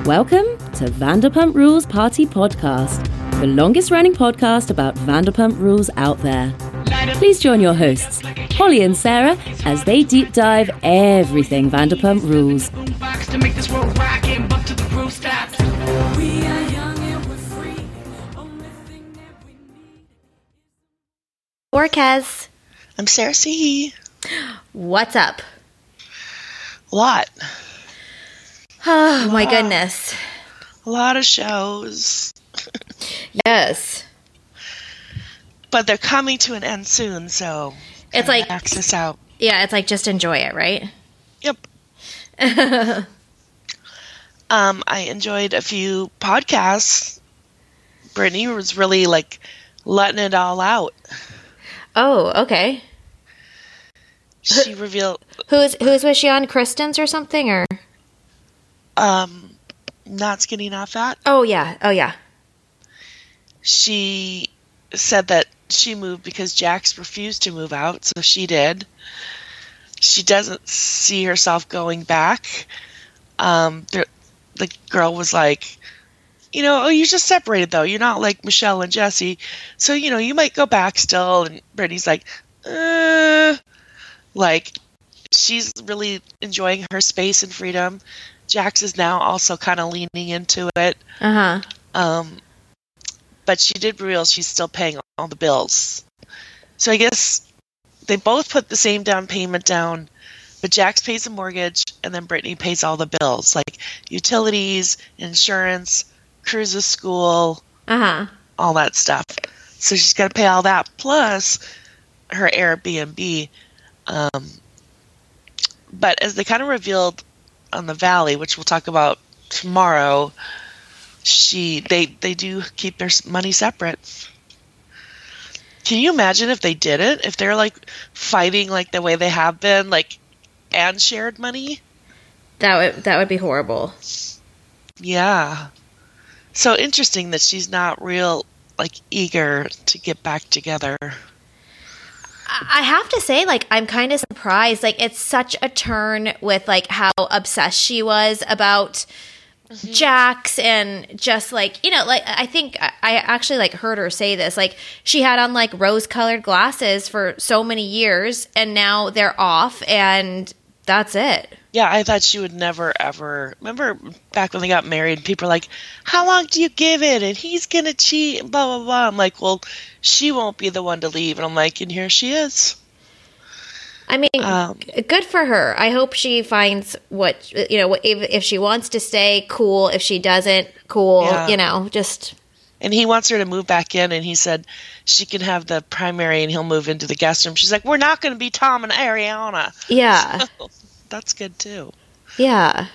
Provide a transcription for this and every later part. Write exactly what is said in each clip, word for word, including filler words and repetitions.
Welcome to Vanderpump Rules Party Podcast, the longest running podcast about Vanderpump Rules out there. Please join your hosts, Holly and Sarah, as they deep dive everything Vanderpump Rules. Orkez. I'm Sarah C. What's up? A lot. Oh, my goodness. A lot of shows. Yes. But they're coming to an end soon, so it's like max this out. Yeah, it's like just enjoy it, right? Yep. um, I enjoyed a few podcasts. Brittany was really like letting it all out. Oh, okay. She revealed who's who's was she on? Kristen's or something, or um, Not Skinny Not Fat. Oh yeah, oh yeah. She said that she moved because Jax refused to move out, so she did. She doesn't see herself going back. Um, the, the girl was like, you know, oh, you're just separated, though. You're not like Michelle and Jesse. So, you know, you might go back still. And Brittany's like, uh, like, she's really enjoying her space and freedom. Jax is now also kind of leaning into it. Uh-huh. Um, but she did reveal she's still paying all the bills. So I guess they both put the same down payment down, but Jax pays the mortgage, and then Brittany pays all the bills, like utilities, insurance, Cruz's school, uh-huh. all that stuff. So she's got to pay all that, plus her Airbnb. Um, but as they kind of revealed on the Valley, which we'll talk about tomorrow, she they they do keep their money separate. Can you imagine if they didn't? If they're like fighting like the way they have been, like, and shared money? That would that would be horrible. Yeah. So interesting that she's not real like eager to get back together. I have to say, like, I'm kind of surprised. Like, it's such a turn with like how obsessed she was about mm-hmm. Jax, and just like, you know, like, I think I actually like heard her say this, like, she had on like rose colored glasses for so many years, and now they're off, and that's it. Yeah, I thought she would never ever. Remember back when they got married, people were like, how long do you give it? And he's gonna cheat, and blah blah blah. I'm like, well, she won't be the one to leave. And I'm like, and here she is. I mean, um, good for her. I hope she finds what, you know, if, if she wants to stay, cool. If she doesn't, cool. Yeah. You know, just. And he wants her to move back in, and he said she can have the primary, and he'll move into the guest room. She's like, we're not going to be Tom and Ariana. Yeah. So, that's good too. Yeah.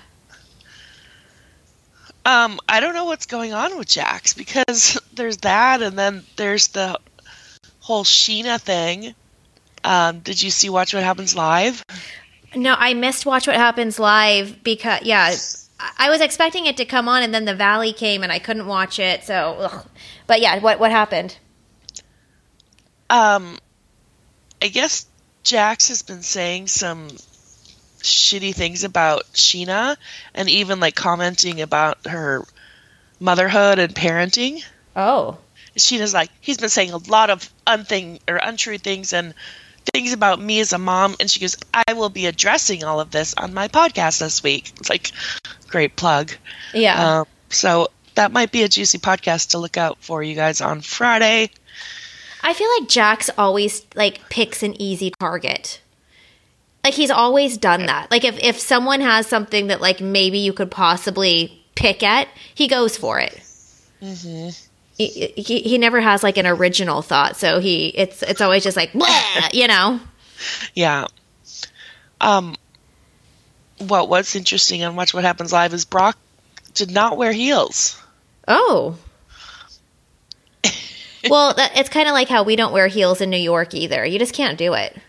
Um, I don't know what's going on with Jax, because there's that, and then there's the whole Sheena thing. Um, did you see Watch What Happens Live? No, I missed Watch What Happens Live because, yeah, I was expecting it to come on, and then the Valley came, and I couldn't watch it. So, ugh. But yeah, what what happened? Um, I guess Jax has been saying some shitty things about Sheena, and even like commenting about her motherhood and parenting. Oh. Sheena's like, he's been saying a lot of unthing or untrue things and things about me as a mom, and she goes, I will be addressing all of this on my podcast this week. It's like, great plug. Yeah. Um, so that might be a juicy podcast to look out for you guys on Friday. I feel like Jax always like picks an easy target. Like, he's always done that. Like, if, if someone has something that, like, maybe you could possibly pick at, he goes for it. Mm-hmm. He, he, he never has, like, an original thought. So he, it's it's always just like, bleh, you know? Yeah. Um. What was interesting on Watch What Happens Live is Brock did not wear heels. Oh. Well, that, it's kind of like how we don't wear heels in New York either. You just can't do it.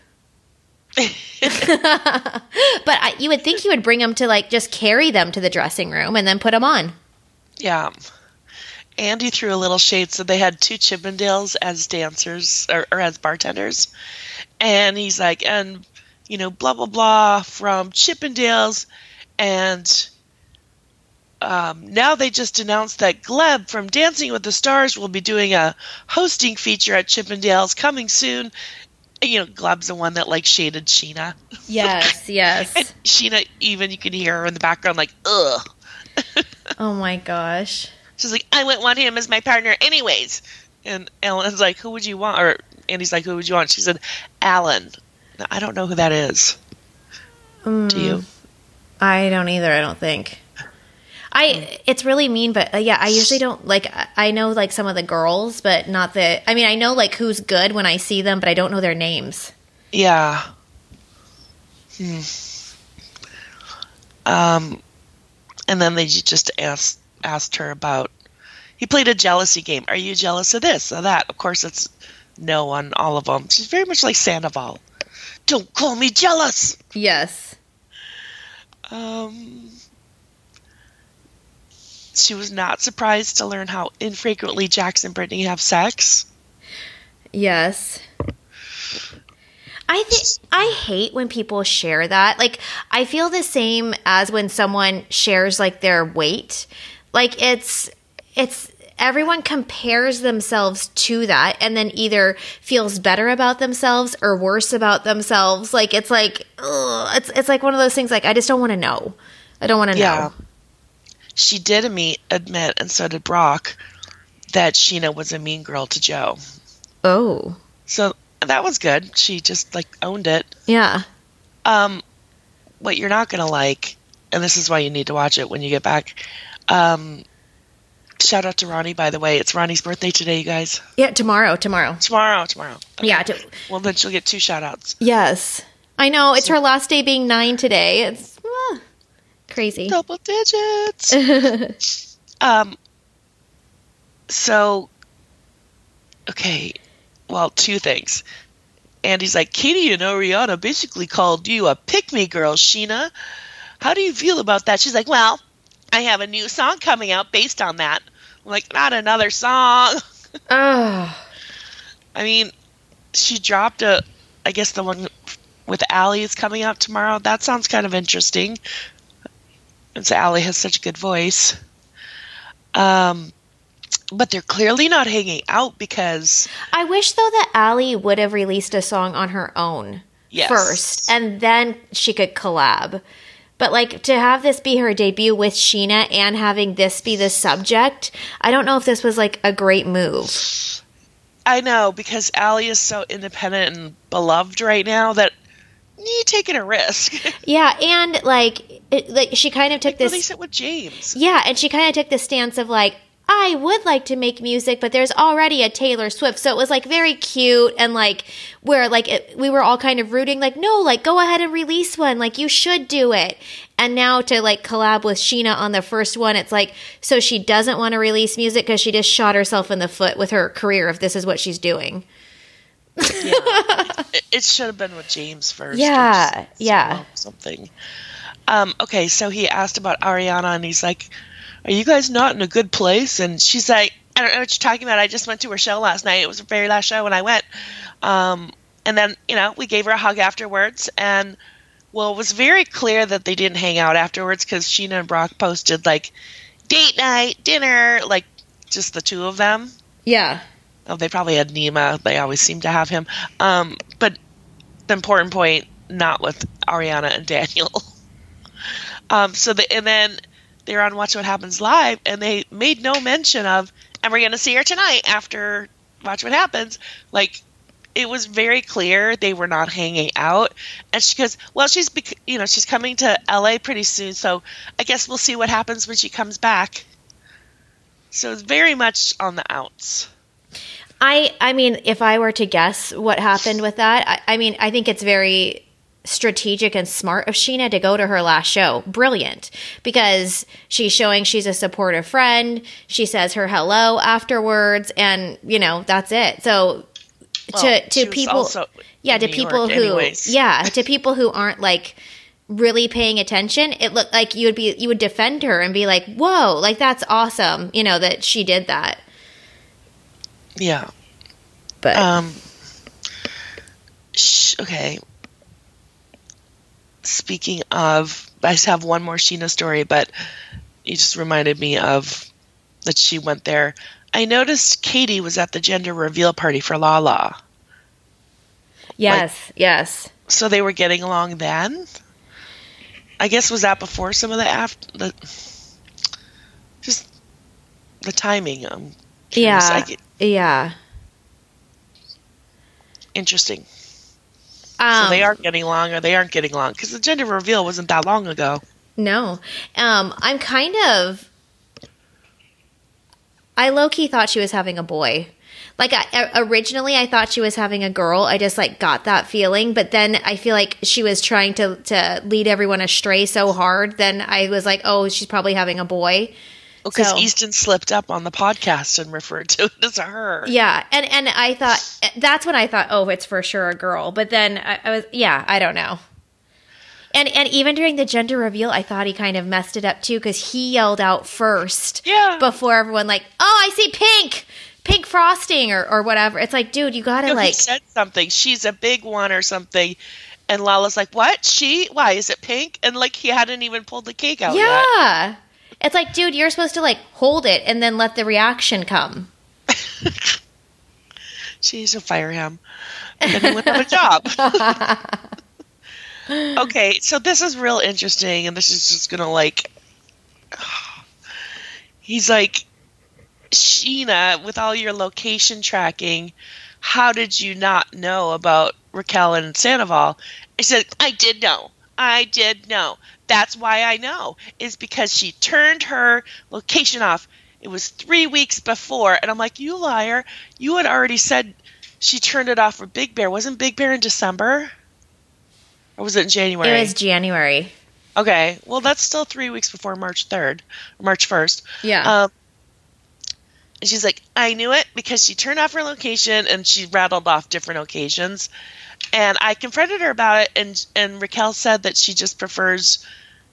But I, you would think you would bring them to, like, just carry them to the dressing room and then put them on. Yeah. Andy threw a little shade, so they had two Chippendales as dancers or, or as bartenders. And he's like, and, you know, blah, blah, blah from Chippendales. And um, now they just announced that Gleb from Dancing with the Stars will be doing a hosting feature at Chippendales coming soon. And, you know, Gleb's the one that, like, shaded Sheena. Yes, yes. And Sheena, even, you can hear her in the background, like, ugh. Oh, my gosh. She's like, I wouldn't want him as my partner anyways. And Ellen's like, who would you want? Or Andy's like, who would you want? She said, Alan. Now, I don't know who that is. Mm, Do you? I don't either, I don't think. I It's really mean, but uh, yeah, I usually don't, like, I know, like, some of the girls, but not the, I mean, I know, like, who's good when I see them, but I don't know their names. Yeah. Hmm. Um, and then they just asked, asked her about, he played a jealousy game. Are you jealous of this or that? Of course, it's no on all of them. She's very much like Sandoval. Don't call me jealous. Yes. Um... She was not surprised to learn how infrequently Jax and Brittany have sex. Yes. I think I hate when people share that. Like, I feel the same as when someone shares, like, their weight. Like, it's it's everyone compares themselves to that and then either feels better about themselves or worse about themselves. Like, it's like, ugh, it's it's like one of those things, like, I just don't want to know. I don't want to Yeah. know. She did admit, admit, and so did Brock, that Sheena was a mean girl to Joe. Oh. So that was good. She just, like, owned it. Yeah. Um, what you're not going to like, and this is why you need to watch it when you get back, um, shout out to Ronnie, by the way. It's Ronnie's birthday today, you guys. Yeah, tomorrow, tomorrow. Tomorrow, tomorrow. Okay. Yeah. To- well, then she'll get two shout outs. yes. I know. It's her last day being nine today. It's ah, crazy. Double digits. um, so, okay. Well, two things. Andy's like, Katie and Ariana basically called you a pick-me girl, Sheena. How do you feel about that? She's like, well, I have a new song coming out based on that. I'm like, not another song. Oh. I mean, she dropped a, I guess the one with Allie is coming out tomorrow. That sounds kind of interesting. And so Allie has such a good voice. Um, but they're clearly not hanging out because... I wish, though, that Allie would have released a song on her own Yes. first, and then she could collab. But, like, to have this be her debut with Sheena and having this be the subject, I don't know if this was, like, a great move. I know, because Allie is so independent and beloved right now that you're taking a risk. Yeah, and, like, it, like she kind of took like, this... release it with James. Yeah, and she kind of took the stance of, like, I would like to make music, but there's already a Taylor Swift. So it was, like, very cute and, like, where, like, it, we were all kind of rooting, like, no, like, go ahead and release one. Like, you should do it. And now to, like, collab with Sheena on the first one, it's like, so she doesn't want to release music because she just shot herself in the foot with her career if this is what she's doing. Yeah. it, it should have been with James first. Yeah, or yeah. Something. Um, okay, so he asked about Ariana, and he's like, are you guys not in a good place? And she's like, I don't know what you're talking about. I just went to her show last night. It was her very last show when I went. Um, and then, you know, we gave her a hug afterwards. And, well, it was very clear that they didn't hang out afterwards because Sheena and Brock posted, like, date night, dinner, like, just the two of them. Yeah. Oh, they probably had Nima. They always seem to have him. Um, but the important point, not with Ariana and Daniel. um, so the, and then they were on Watch What Happens Live, and they made no mention of, and we're going to see her tonight after Watch What Happens. Like, it was very clear they were not hanging out. And she goes, well, she's, bec- you know, she's coming to L A pretty soon, so I guess we'll see what happens when she comes back. So it's very much on the outs. I I mean, if I were to guess what happened with that, I, I mean, I think it's very strategic and smart of Sheena to go to her last show. Brilliant. Because she's showing she's a supportive friend. She says her hello afterwards, and, you know, that's it. So to Well, to people yeah, to New people York who anyways. yeah, to people who aren't, like, really paying attention, it looked like you would be you would defend her and be like, "Whoa, like, that's awesome," you know, that she did that. Yeah. But Um. Sh- okay. Speaking of, I just have one more Sheena story, but you just reminded me of that she went there. I noticed Katie was at the gender reveal party for Lala. Yes, like, yes. So they were getting along then? I guess was that before some of the after the just the timing. Um, yeah, get, yeah. Interesting. Um, so they are getting along, or they aren't getting along, because the gender reveal wasn't that long ago. No, um, I'm kind of. I low-key thought she was having a boy. Like, I, originally I thought she was having a girl. I just, like, got that feeling. But then I feel like she was trying to, to lead everyone astray so hard. Then I was like, oh, she's probably having a boy. Because so, Easton slipped up on the podcast and referred to it as a her. Yeah. And, and I thought, that's when I thought, oh, it's for sure a girl. But then I, I was, yeah, I don't know. And and even during the gender reveal, I thought he kind of messed it up, too, because he yelled out first. Yeah. Before everyone, like, oh, I see pink. Pink frosting or, or whatever. It's like, dude, you gotta, no, like... He said something. She's a big one or something. And Lala's like, what? She? Why? Is it pink? And, like, he hadn't even pulled the cake out yeah. yet. Yeah. It's like, dude, you're supposed to, like, hold it and then let the reaction come. She needs to fire him. And then he wouldn't have a job. Okay, so this is real interesting, and this is just gonna, like... He's like, Sheena, with all your location tracking, how did you not know about Raquel and Sandoval? I said, I did know. I did know. That's why I know, is because she turned her location off. It was three weeks before, and I'm like, you liar. You had already said she turned it off for Big Bear. Wasn't Big Bear in December? Or was it in January? It was January. Okay. Well, that's still three weeks before March third, or March first. Yeah. Um, and she's like, I knew it because she turned off her location, and she rattled off different occasions. And I confronted her about it, and, and Raquel said that she just prefers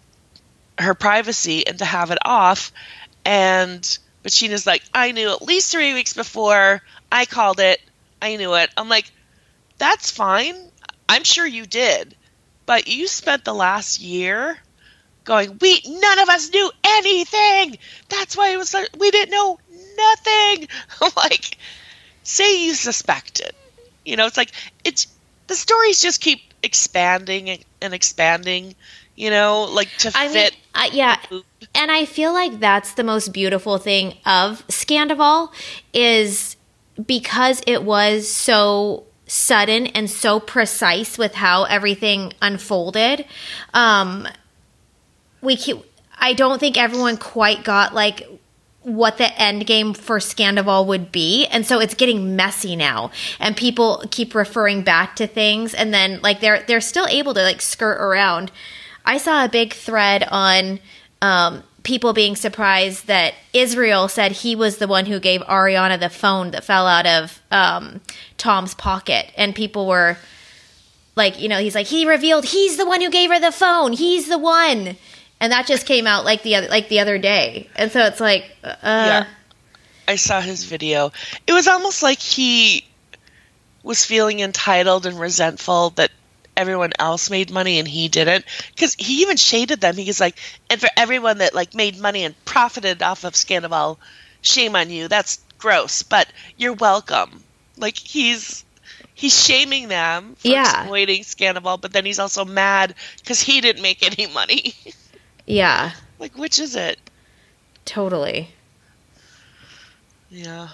her privacy and to have it off. And but Sheena's like, I knew at least three weeks before. I called it. I knew it. I'm like, that's fine. I'm sure you did. But you spent the last year going, we none of us knew anything. That's why it was like, we didn't know nothing. I'm like, say you suspected. You know, it's like, it's the stories just keep expanding and, and expanding, you know, like to I fit. Mean, uh, yeah. And I feel like that's the most beautiful thing of Scandoval is because it was so sudden and so precise with how everything unfolded. Um, we keep, I don't think everyone quite got like what the end game for Scandoval would be. And so it's getting messy now and people keep referring back to things. And then like they're, they're still able to like skirt around. I saw a big thread on, um, people being surprised that Israel said he was the one who gave Ariana the phone that fell out of um, Tom's pocket. And people were like, you know, he's like, he revealed he's the one who gave her the phone. He's the one. And that just came out like the other, like the other day. And so it's like, uh, yeah, I saw his video. It was almost like he was feeling entitled and resentful that everyone else made money and he didn't, because he even shaded them. He was like, and for everyone that like made money and profited off of Scandoval, shame on you. That's gross, but you're welcome. Like he's he's shaming them for yeah. exploiting Scandoval, but then he's also mad because he didn't make any money. Yeah. Like, which is it? Totally. Yeah.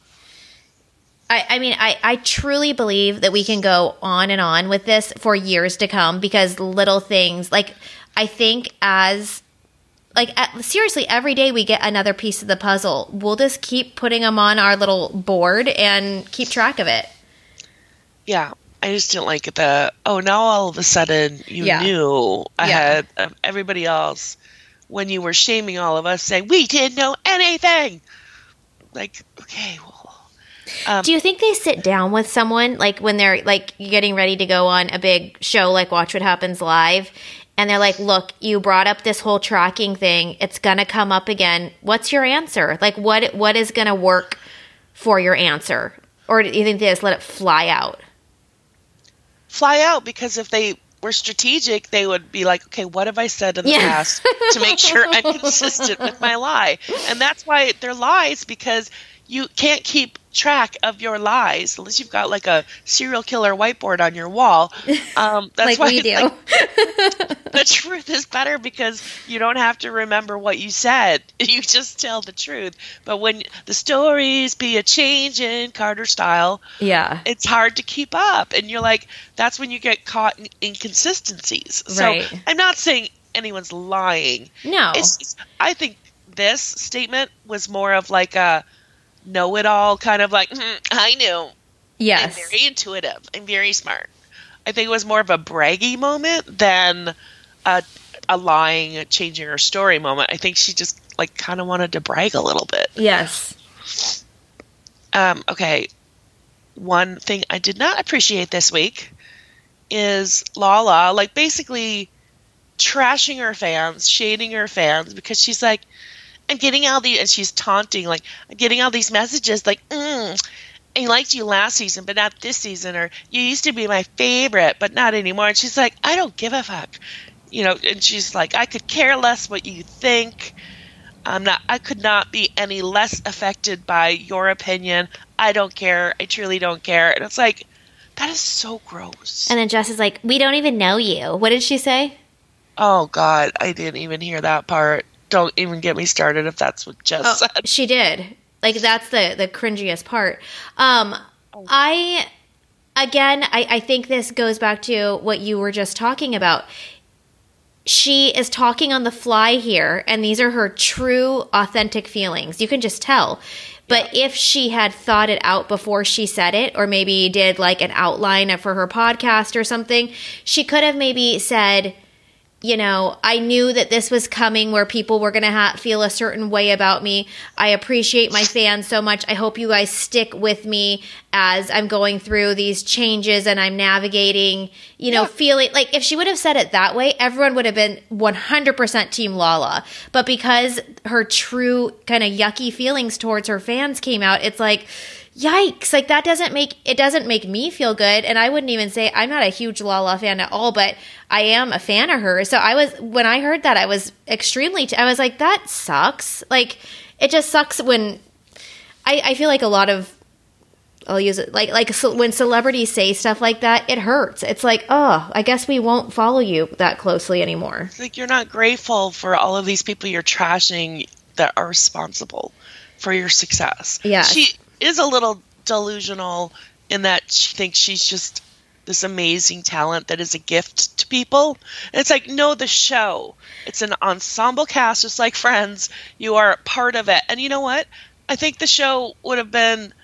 I, I mean, I, I truly believe that we can go on and on with this for years to come because little things, like, I think as, like, seriously, every day we get another piece of the puzzle. We'll just keep putting them on our little board and keep track of it. Yeah. I just didn't like the, oh, now all of a sudden you yeah. knew ahead yeah. of everybody else when you were shaming all of us, saying, we didn't know anything. Like, okay, well. Um, Do you think they sit down with someone, like when they're like getting ready to go on a big show, like Watch What Happens Live, and they're like, look, you brought up this whole tracking thing. It's going to come up again. What's your answer? Like, what what is going to work for your answer? Or do you think they just let it fly out? Fly out, because if they were strategic, they would be like, okay, what have I said in the Yeah. past to make sure I'm consistent with my lie? And that's why they're lies, because you can't keep track of your lies unless you've got like a serial killer whiteboard on your wall. Um, that's Like why we do. like, the truth is better, because you don't have to remember what you said. You just tell the truth. But when the stories be a change in Carter style, Yeah. it's hard to keep up. And you're like, that's when you get caught in inconsistencies. So Right. I'm not saying anyone's lying. No. It's just, I think this statement was more of like a know-it-all kind of like, mm, I knew. Yes. I'm very intuitive. I'm very smart. I think it was more of a braggy moment than a, a lying, changing her story moment. I think she just like kind of wanted to brag a little bit. Yes. Um, okay. One thing I did not appreciate this week is Lala, like basically trashing her fans, shading her fans, because she's like, I'm getting all the, and she's taunting, like, I'm getting all these messages like, mm, I liked you last season, but not this season, or you used to be my favorite, but not anymore. And she's like, I don't give a fuck. You know, and she's like, I could care less what you think. I'm not, I could not be any less affected by your opinion. I don't care. I truly don't care. And it's like, that is so gross. And then Jess is like, we don't even know you. What did she say? Oh, God. I didn't even hear that part. Don't even get me started if that's what Jess Oh, said. she did. Like, that's the, the cringiest part. Um, I, again, I, I think this goes back to what you were just talking about. She is talking on the fly here, and these are her true, authentic feelings. You can just tell. But yeah. If she had thought it out before she said it, or maybe did like an outline for her podcast or something, she could have maybe said, you know, I knew that this was coming where people were going to ha- feel a certain way about me. I appreciate my fans so much. I hope you guys stick with me as I'm going through these changes and I'm navigating, you know, yeah. feeling like if she would have said it that way, everyone would have been one hundred percent Team Lala. But because her true kind of yucky feelings towards her fans came out, it's like, yikes, like that doesn't make, it doesn't make me feel good. And I wouldn't even say, I'm not a huge Lala fan at all, but I am a fan of her. So I was, when I heard that, I was extremely, t- I was like, that sucks. Like, it just sucks when, I, I feel like a lot of, I'll use it, like, like so when celebrities say stuff like that, it hurts. It's like, oh, I guess we won't follow you that closely anymore. It's like you're not grateful for all of these people you're trashing that are responsible for your success. Yeah. She is a little delusional in that she thinks she's just this amazing talent that is a gift to people. And it's like, no, the show. It's an ensemble cast, just like Friends. You are part of it. And you know what? I think the show would have been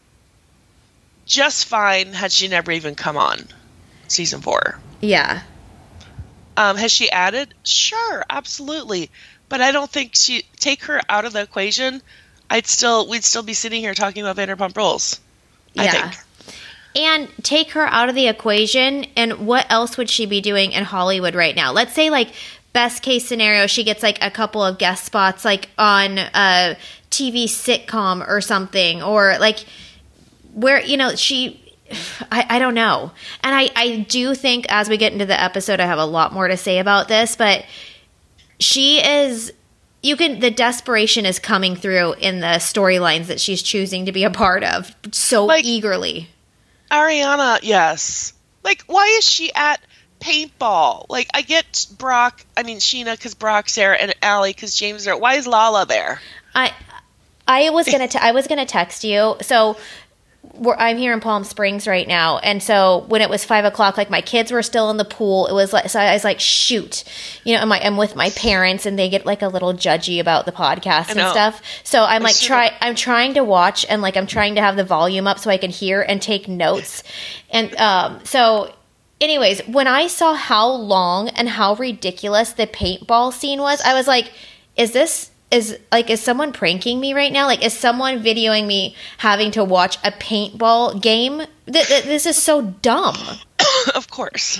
just fine had she never even come on season four. Yeah. Um, has she added? Sure, absolutely. But I don't think she, take her out of the equation, I'd still, we'd still be sitting here talking about Vanderpump Rules. I yeah. think. And take her out of the equation, and what else would she be doing in Hollywood right now? Let's say, like, best case scenario, she gets, like, a couple of guest spots, like, on a T V sitcom or something, or, like, where, you know, she... I, I don't know. And I, I do think as we get into the episode, I have a lot more to say about this, but she is... You can, the desperation is coming through in the storylines that she's choosing to be a part of so like, eagerly. Ariana, yes. Like, why is she at paintball? Like, I get Brock, I mean, Sheena because Brock's there, and Allie because James is there. Why is Lala there? I, I was gonna, t- I was gonna text you. So, we're, I'm here in Palm Springs right now, and so when it was five o'clock, like my kids were still in the pool. It was like, so I was like, shoot, you know, I'm, like, I'm with my parents, and they get like a little judgy about the podcast and stuff. So I'm like, try, I'm trying to watch, and like I'm trying to have the volume up so I can hear and take notes, and um, so. Anyways, when I saw how long and how ridiculous the paintball scene was, I was like, is this, is, like, is someone pranking me right now? Like, is someone videoing me having to watch a paintball game? Th- th- this is so dumb. Of course.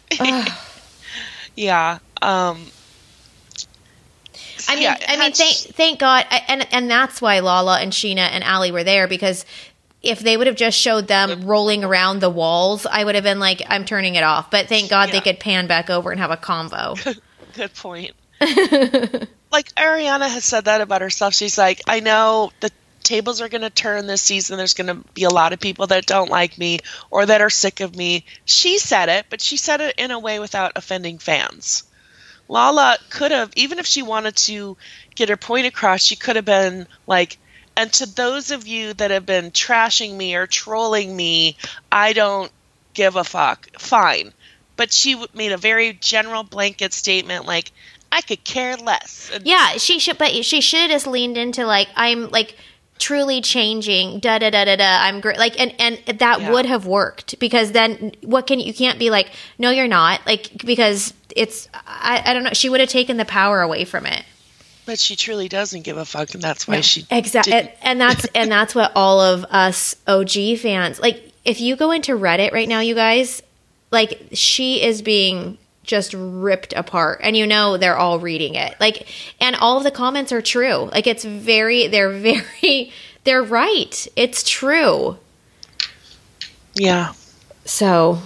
Yeah. Um, I mean, yeah, I mean, thank, thank God. I, and, and that's why Lala and Sheena and Allie were there, because if they would have just showed them rolling around the walls, I would have been like, I'm turning it off. But thank God yeah. they could pan back over and have a convo. Good point. Like Ariana has said that about herself. She's like, I know the tables are going to turn this season. There's going to be a lot of people that don't like me or that are sick of me. She said it, but she said it in a way without offending fans. Lala could have, even if she wanted to get her point across, she could have been like, and to those of you that have been trashing me or trolling me, I don't give a fuck. Fine. But she made a very general blanket statement like, I could care less. And yeah, she should, but she should have just leaned into like, I'm like truly changing, da da da da da. I'm great. Like, and, and that yeah. would have worked because then what can, you can't be like, no, you're not. Like, because it's, I, I don't know. She would have taken the power away from it. But she truly doesn't give a fuck, and that's why no, she exactly. And, and that's and that's what all of us O G fans like. If you go into Reddit right now, you guys, like she is being just ripped apart, and you know they're all reading it. Like, and all of the comments are true. Like it's very, they're very, they're right. It's true. Yeah. So.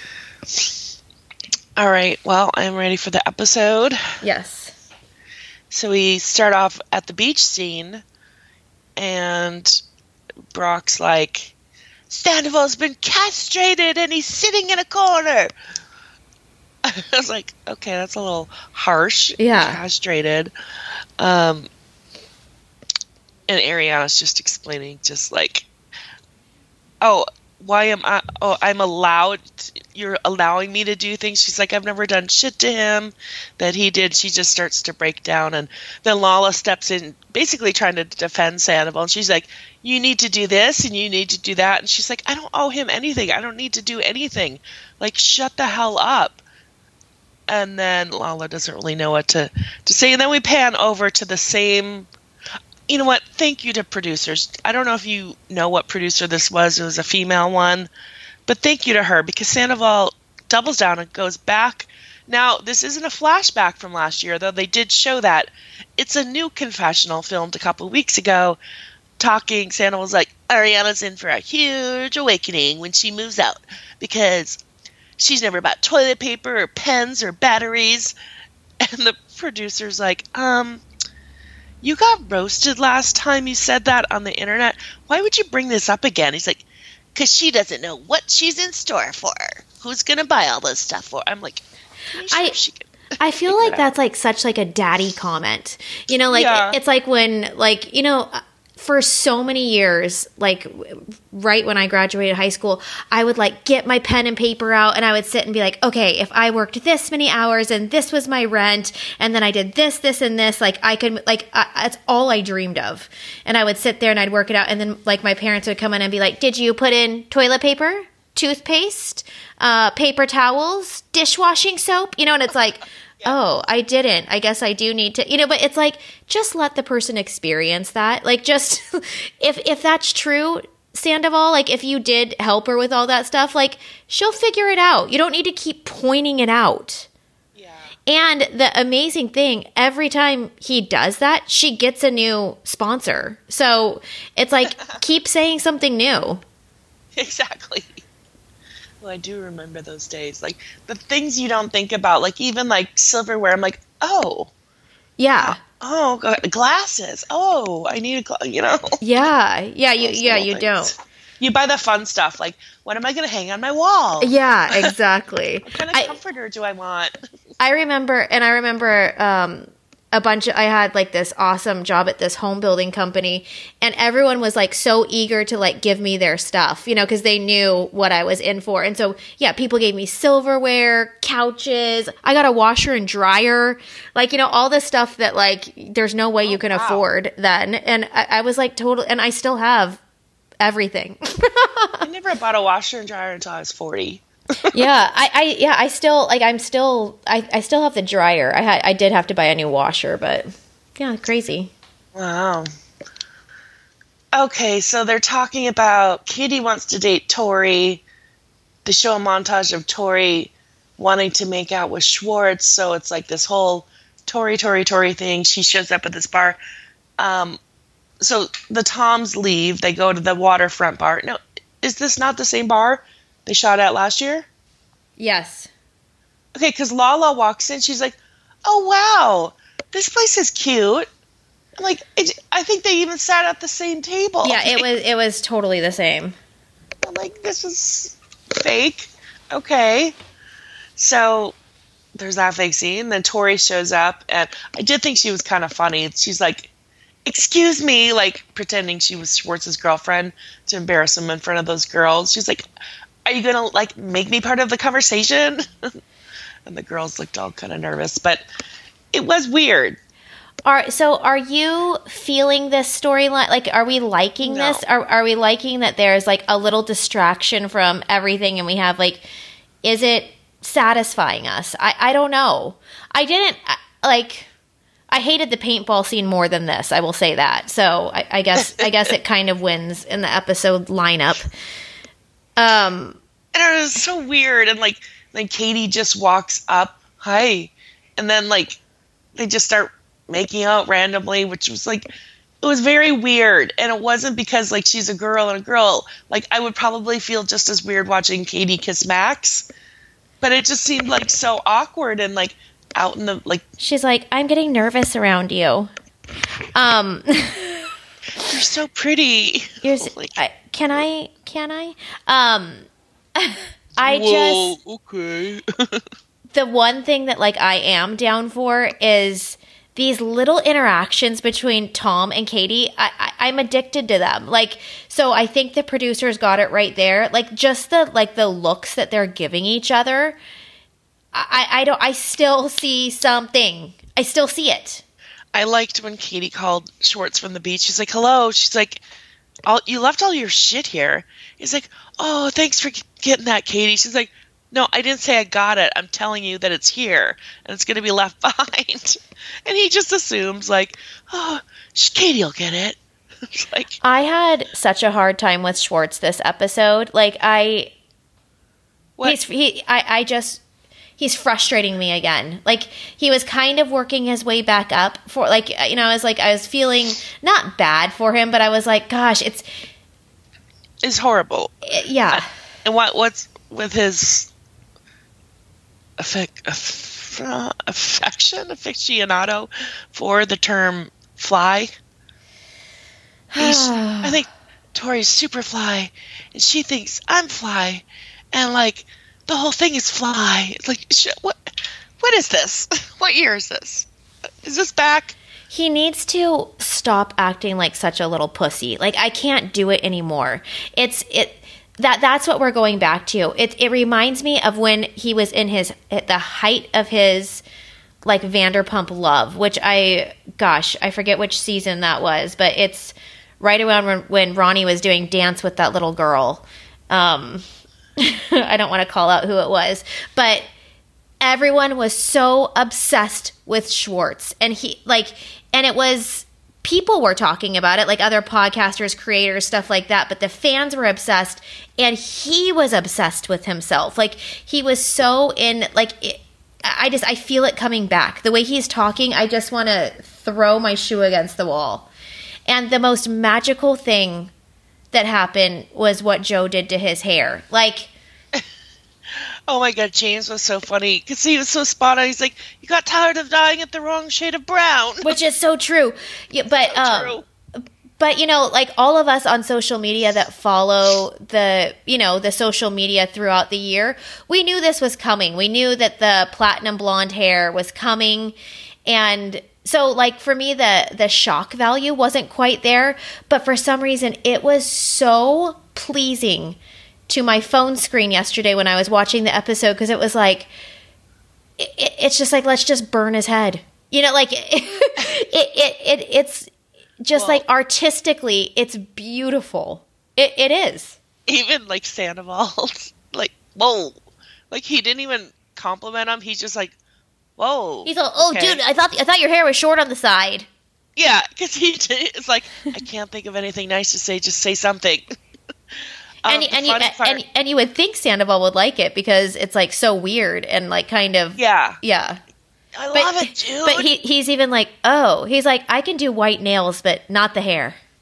All right. Well, I'm ready for the episode. Yes. So we start off at the beach scene, and Brock's like, Sandoval's been castrated, and he's sitting in a corner. I was like, okay, that's a little harsh. Yeah. Castrated. Um, and Ariana's just explaining, just like, oh, why am I, oh, I'm allowed, you're allowing me to do things. She's like, I've never done shit to him that he did. She just starts to break down. And then Lala steps in, basically trying to defend Sandoval. And she's like, you need to do this and you need to do that. And she's like, I don't owe him anything. I don't need to do anything. Like, shut the hell up. And then Lala doesn't really know what to, to say. And then we pan over to the same... You know what? Thank you to producers. I don't know if you know what producer this was. It was a female one. But thank you to her because Sandoval doubles down and goes back. Now, this isn't a flashback from last year, though they did show that. It's a new confessional filmed a couple weeks ago. Talking, Sandoval's like, Ariana's in for a huge awakening when she moves out because she's never bought toilet paper or pens or batteries. And the producer's like, um... you got roasted last time you said that on the internet. Why would you bring this up again? He's like, because she doesn't know what she's in store for. Who's going to buy all this stuff for? I'm like, I, she can I feel like that's like such like a daddy comment. You know, like yeah. it's like when like, you know, for so many years, like right when I graduated high school, I would like get my pen and paper out and I would sit and be like, okay, if I worked this many hours and this was my rent and then I did this, this, and this, like I could, like, I, that's all I dreamed of. And I would sit there and I'd work it out. And then like my parents would come in and be like, did you put in toilet paper, toothpaste, uh, paper towels, dishwashing soap? You know, and it's like, oh, I didn't. I guess I do need to, you know, but it's like, just let the person experience that. Like, just, if if that's true, Sandoval, like, if you did help her with all that stuff, like, she'll figure it out. You don't need to keep pointing it out. Yeah. And the amazing thing, every time he does that, she gets a new sponsor. So it's like, keep saying something new. Exactly. Well, I do remember those days. Like, the things you don't think about, like, even, like, silverware, I'm like, oh. Yeah. Oh, glasses. Oh, I need a gla-, you know? Yeah. Yeah, you yeah, you things. don't. You buy the fun stuff, like, what am I going to hang on my wall? Yeah, exactly. What kind of I, comforter do I want? I remember, and I remember um, a bunch of, I had like this awesome job at this home building company, and everyone was like so eager to like give me their stuff, you know, because they knew what I was in for. And so, yeah, people gave me silverware, couches. I got a washer and dryer, like, you know, all this stuff that like there's no way oh, you can wow. afford then. And I, I was like total, and I still have everything. I never bought a washer and dryer until I was forty. yeah, I, I, yeah, I still like. I'm still, I, I still have the dryer. I had, I did have to buy a new washer, but yeah, crazy. Wow. Okay, so they're talking about Katie wants to date Tori. They show a montage of Tori wanting to make out with Schwartz, so it's like this whole Tori, Tori, Tori thing. She shows up at this bar. Um, so the Toms leave. They go to the waterfront bar. No, is this not the same bar they shot at last year? Yes. Okay, because Lala walks in. She's like, oh, wow, this place is cute. I'm like, it, I think they even sat at the same table. Yeah, it was it was totally the same. I'm like, this is fake. Okay. So there's that fake scene. Then Tori shows up, and I did think she was kind of funny. She's like, excuse me, like pretending she was Schwartz's girlfriend to embarrass him in front of those girls. She's like, are you going to like make me part of the conversation? And the girls looked all kind of nervous, but it was weird. Are so are you feeling this storyline? Like, are we liking No. this? Are are we liking that there's like a little distraction from everything and we have like, is it satisfying us? I, I don't know. I didn't I- like, I hated the paintball scene more than this. I will say that. So I, I guess I guess it kind of wins in the episode lineup. Um, And it was so weird. And like, then Katie just walks up, hi, and then like they just start making out randomly, which was like, it was very weird. And it wasn't because like she's a girl and a girl. Like I would probably feel just as weird watching Katie kiss Max, but it just seemed like so awkward and like out in the like. she's like, I'm getting nervous around you. Um, You're so pretty. you're, Like, I, can I? Can I? Um, I whoa, just. okay. The one thing that like I am down for is these little interactions between Tom and Katie. I, I, I'm addicted to them. Like, so I think the producers got it right there. Like, just the like the looks that they're giving each other. I, I don't. I still see something. I still see it. I liked when Katie called Schwartz from the beach. She's like, hello. She's like, all, you left all your shit here. He's like, oh, thanks for getting that, Katie. She's like, no, I didn't say I got it. I'm telling you that it's here and it's going to be left behind. And he just assumes like, oh, Katie will get it. It's like, I had such a hard time with Schwartz this episode. Like I, what? he's he. I, I just he's frustrating me again. Like he was kind of working his way back up for like you know I was like I was feeling not bad for him, but I was like, gosh, it's It's horrible. it, yeah. And what what's with his affect, aff, uh, affection, aficionado for the term fly? He's, I think Tori's super fly, and she thinks I'm fly, and like the whole thing is fly. It's like, sh- what? What is this? What year is this? Is this back? He needs to stop acting like such a little pussy. Like I can't do it anymore. It's it that that's what we're going back to. It it reminds me of when he was in his at the height of his like Vanderpump love, which I gosh, I forget which season that was, but it's right around when, when Ronnie was doing Dance with that little girl. Um I don't want to call out who it was, but everyone was so obsessed with Schwartz, and he like, and it was people were talking about it, like other podcasters, creators, stuff like that. But the fans were obsessed, and he was obsessed with himself. Like he was so in, like it, I just I feel it coming back. The way he's talking, I just want to throw my shoe against the wall. And the most magical thing that happened was what Joe did to his hair. Like. Oh my God, James was so funny because he was so spot on. He's like, "You got tired of dyeing it the wrong shade of brown," which is so true. Yeah, but so um, true. But you know, like all of us on social media that follow the you know the social media throughout the year, we knew this was coming. We knew that the platinum blonde hair was coming, and so like for me, the the shock value wasn't quite there. But for some reason, it was so pleasing to my phone screen yesterday when I was watching the episode, because it was like, it, it's just like, let's just burn his head. You know, like, it, it, it, it it's just well, like artistically, it's beautiful. It, it is. Even like Sandoval, like, whoa. Like he didn't even compliment him. He's just like, whoa. He's like, oh, okay. Dude, I thought, I thought your hair was short on the side. Yeah, because he it's like, I can't think of anything nice to say. Just say something. And, um, and, you, and, and you would think Sandoval would like it because it's like so weird and like kind of yeah yeah I but, love it, dude. But he he's even like, oh, he's like, I can do white nails but not the hair.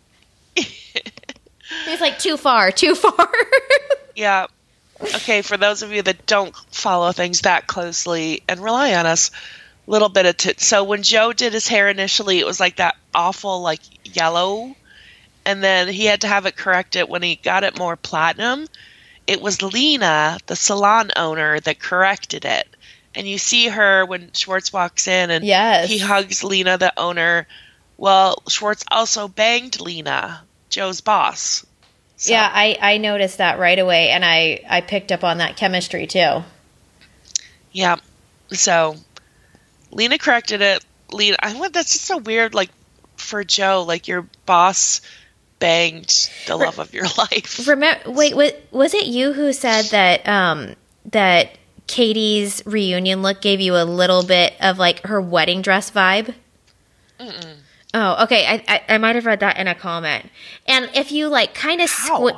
He's like, too far, too far. Yeah. Okay, for those of you that don't follow things that closely and rely on us, little bit of t- so when Joe did his hair initially, it was like that awful like yellow, and then he had to have it corrected when he got it more platinum. It was Lena, the salon owner, that corrected it. And you see her when Schwartz walks in and yes. he hugs Lena, the owner. Well, Schwartz also banged Lena, Joe's boss. So. Yeah, I, I noticed that right away, and I, I picked up on that chemistry too. Yeah. So Lena corrected it. Lena, I went, that's just so weird, like, for Joe, like, your boss banged the love of your life. Remember, wait, was, was it you who said that um, that Katie's reunion look gave you a little bit of, like, her wedding dress vibe? Mm-mm. Oh, okay. I, I I might have read that in a comment. And if you, like, kind of squint,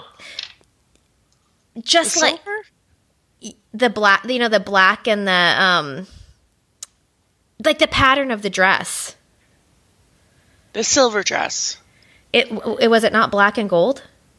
just the like silver? the black, you know, the black and the um, like the pattern of the dress. The silver dress. It it was it not black and gold?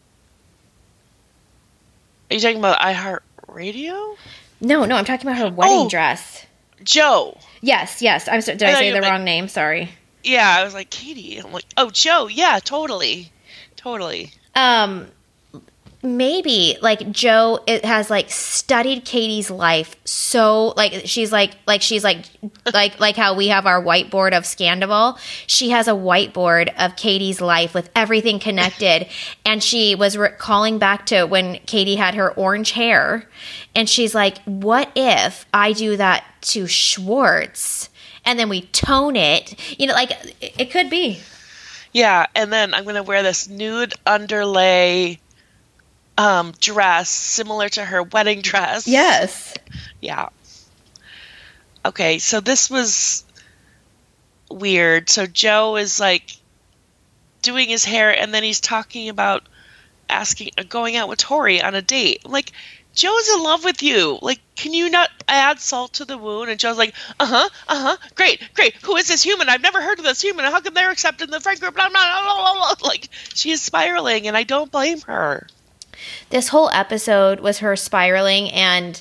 Are you talking about iHeartRadio? No, no, I'm talking about her wedding oh, dress. Joe. Yes, yes. I'm sorry. Did I, I say the like, wrong name? Sorry. Yeah, I was like, Katie. I'm like, oh, Joe. Yeah, totally. Totally. Um, maybe, like, Joe it has, like, studied Katie's life so, like, she's, like, like she's, like, like, like how we have our whiteboard of Scandival. She has a whiteboard of Katie's life with everything connected, and she was re- calling back to when Katie had her orange hair, and she's like, what if I do that to Schwartz? And then we tone it, you know, like it, it could be. Yeah, and then I'm going to wear this nude underlay um, dress similar to her wedding dress. Yes. Yeah. Okay, so this was weird. So Joe is like doing his hair, and then he's talking about asking, going out with Tori on a date. I'm like, Joe's in love with you. Like, can you not add salt to the wound? And Joe's like, uh-huh, uh-huh, great, great. Who is this human? I've never heard of this human. How come they're accepted in the friend group? Blah, blah, blah, blah, blah. Like, she is spiraling, and I don't blame her. This whole episode was her spiraling, and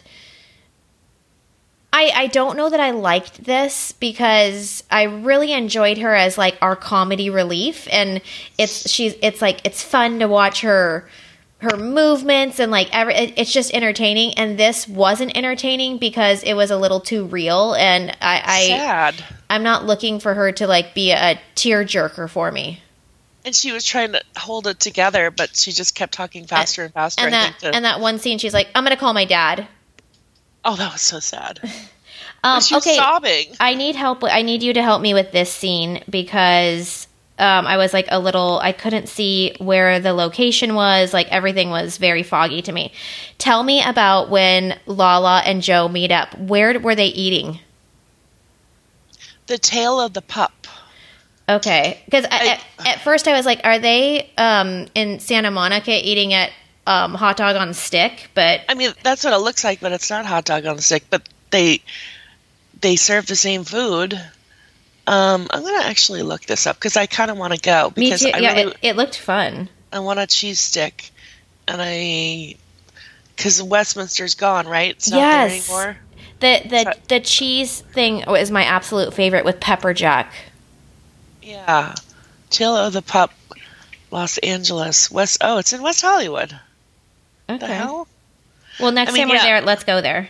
I I don't know that I liked this because I really enjoyed her as, like, our comedy relief, and it's she's it's like it's fun to watch her her movements and like every it, it's just entertaining, and this wasn't entertaining because it was a little too real, and I, I sad. I'm not looking for her to like be a tearjerker for me. And she was trying to hold it together, but she just kept talking faster and, and faster. And I that think to... and that one scene, she's like, "I'm gonna call my dad." Oh, that was so sad. um, she was okay, sobbing. I need help. I need you to help me with this scene because. Um, I was like a little, I couldn't see where the location was. Like everything was very foggy to me. Tell me about when Lala and Joe meet up. Where were they eating? The tail of the pup. Okay. Because at, at first I was like, are they um, in Santa Monica eating at um, Hot Dog on a Stick? But I mean, that's what it looks like, but it's not Hot Dog on a Stick. But they they serve the same food. Um, I'm going to actually look this up because I kind of want to go. Because Me too. I Yeah, really, it, it looked fun. I want a cheese stick. And I... Because Westminster's gone, right? It's not yes. there anymore? The, the, So, the cheese thing is my absolute favorite with pepper jack. yeah. Tail of the Pup, Los Angeles. West. Oh, it's in West Hollywood. Okay. The hell? Well, next I mean, time we're yeah. there, let's go there.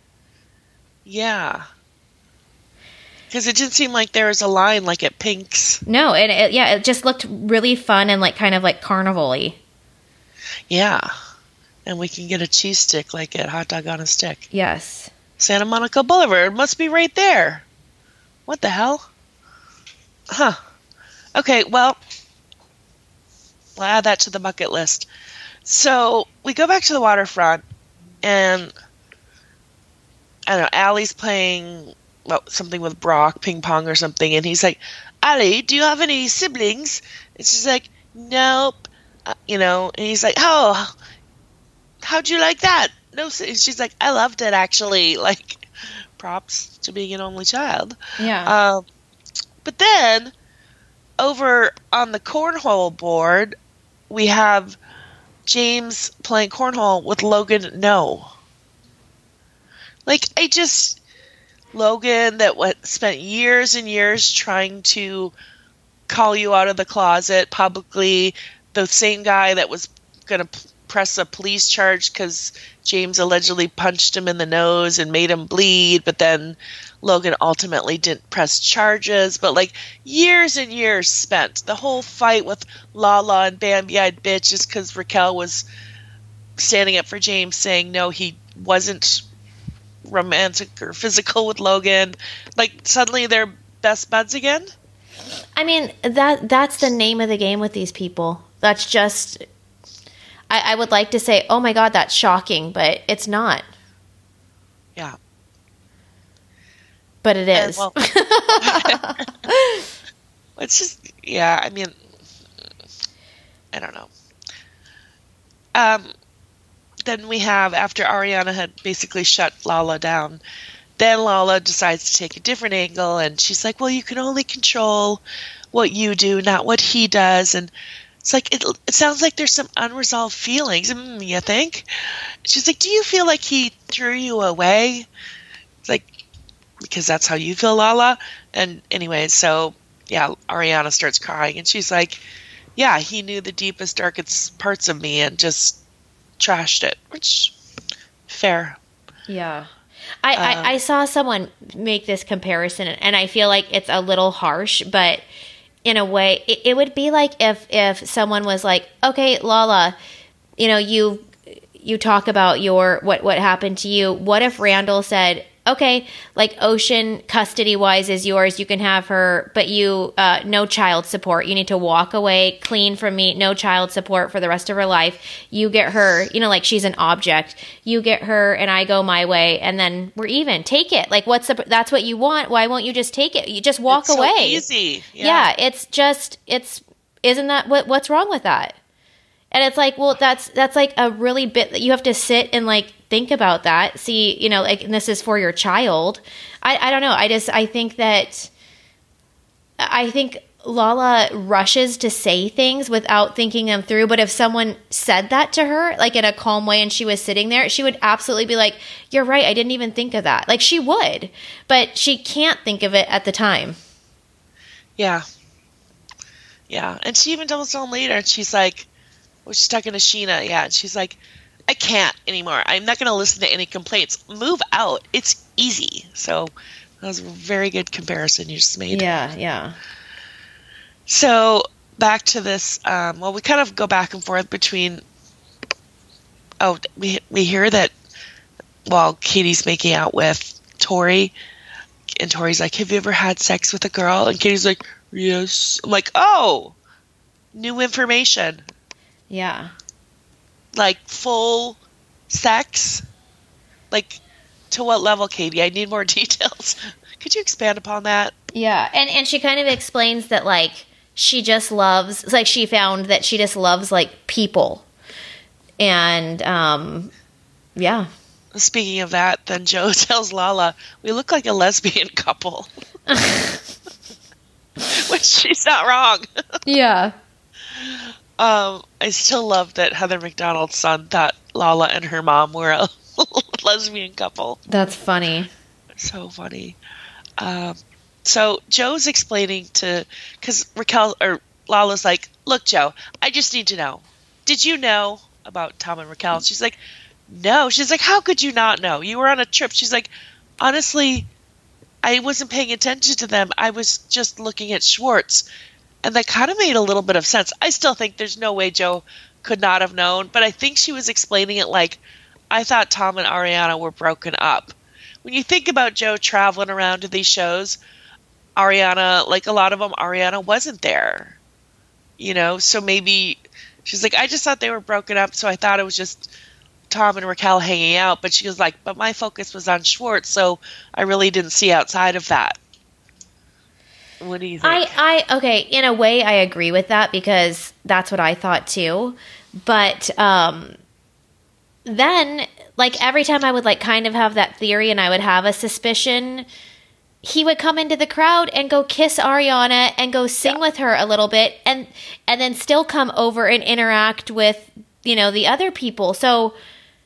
Yeah. Because it didn't seem like there was a line like at Pink's. No, and it, yeah, it just looked really fun and like kind of like carnival-y. Yeah. And we can get a cheese stick like at Hot Dog on a Stick. Yes. Santa Monica Boulevard. It must be right there. What the hell? Huh. Okay, well, we'll add that to the bucket list. So we go back to the waterfront, and I don't know, Allie's playing... well, something with Brock, ping pong or something, and he's like, Allie, do you have any siblings? And she's like, nope, uh, you know, and he's like, oh, how'd you like that? No, she's like, I loved it, actually, like, props to being an only child. Yeah. Um, but then, over on the cornhole board, we have James playing cornhole with Logan know? Like, I just, Logan that what spent years and years trying to call you out of the closet publicly, the same guy that was going to p- press a police charge because James allegedly punched him in the nose and made him bleed, but then Logan ultimately didn't press charges. But like years and years spent. The whole fight with Lala and Bambi-eyed bitch is because Raquel was standing up for James, saying no, he wasn't romantic or physical with Logan. Like suddenly they're best buds again. I mean, that that's the name of the game with these people. That's just, I, I would like to say, oh my God, that's shocking, but it's not. Yeah. But it is. And, well, it's just, yeah, I mean, I don't know. Um, then we have, after Ariana had basically shut Lala down, then Lala decides to take a different angle, and she's like, well, you can only control what you do, not what he does. And it's like, it, it sounds like there's some unresolved feelings. Mm, you think? She's like, do you feel like he threw you away? It's like, because that's how you feel, Lala. And anyway, so yeah, Ariana starts crying, and she's like, yeah, he knew the deepest, darkest parts of me and just trashed it, which fair. Yeah. I, Uh, I, I saw someone make this comparison, and I feel like it's a little harsh, but in a way, it, it would be like if, if someone was like, okay, Lala, you know, you you talk about your what, what happened to you. What if Randall said, okay, like Ocean custody wise is yours. You can have her, but you, uh, no child support. You need to walk away clean from me. No child support for the rest of her life. You get her, you know, like she's an object. You get her and I go my way and then we're even. Take it. Like what's the, that's what you want. Why won't you just take it? You just walk it's away. So easy. Yeah. yeah. It's just, it's, isn't that what, what's wrong with that? And it's like, well, that's, that's like a really bit that you have to sit and like, think about that. See, you know, like, and this is for your child. I, I don't know. I just, I think that, I think Lala rushes to say things without thinking them through. But if someone said that to her, like in a calm way, and she was sitting there, she would absolutely be like, you're right. I didn't even think of that. Like she would, but she can't think of it at the time. Yeah. Yeah. And she even doubles down later and she's like, well, she's talking to Sheena. Yeah. And she's like, I can't anymore. I'm not going to listen to any complaints. Move out. It's easy. So that was a very good comparison you just made. Yeah, yeah. So back to this. Um, well, we kind of go back and forth between. Oh, we we hear that while Katie's making out with Tori, and Tori's like, "Have you ever had sex with a girl?" And Katie's like, "Yes." I'm like, "Oh, new information." Yeah. Like full sex? Like to what level, Katie? I need more details. Could you expand upon that? Yeah. And and she kind of explains that like she just loves, like she found that she just loves like people. And um yeah. Speaking of that, then Joe tells Lala, we look like a lesbian couple. Which she's not wrong. Yeah. Um, I still love that Heather McDonald's son thought Lala and her mom were a lesbian couple. That's funny. So funny. Um, so Joe's explaining to, because Raquel, or Lala's like, look, Joe, I just need to know. Did you know about Tom and Raquel? She's like, no. She's like, how could you not know? You were on a trip. She's like, honestly, I wasn't paying attention to them. I was just looking at Schwartz. And that kind of made a little bit of sense. I still think there's no way Joe could not have known, but I think she was explaining it like, I thought Tom and Ariana were broken up. When you think about Joe traveling around to these shows, Ariana, like a lot of them, Ariana wasn't there. You know, so maybe she's like, I just thought they were broken up, so I thought it was just Tom and Raquel hanging out. But she was like, but my focus was on Schwartz, so I really didn't see outside of that. What do you think? I, I, okay, in a way I agree with that because that's what I thought too. But um, then, like, every time I would, like, kind of have that theory and I would have a suspicion, he would come into the crowd and go kiss Ariana and go sing yeah. with her a little bit and and then still come over and interact with you know, the other people. So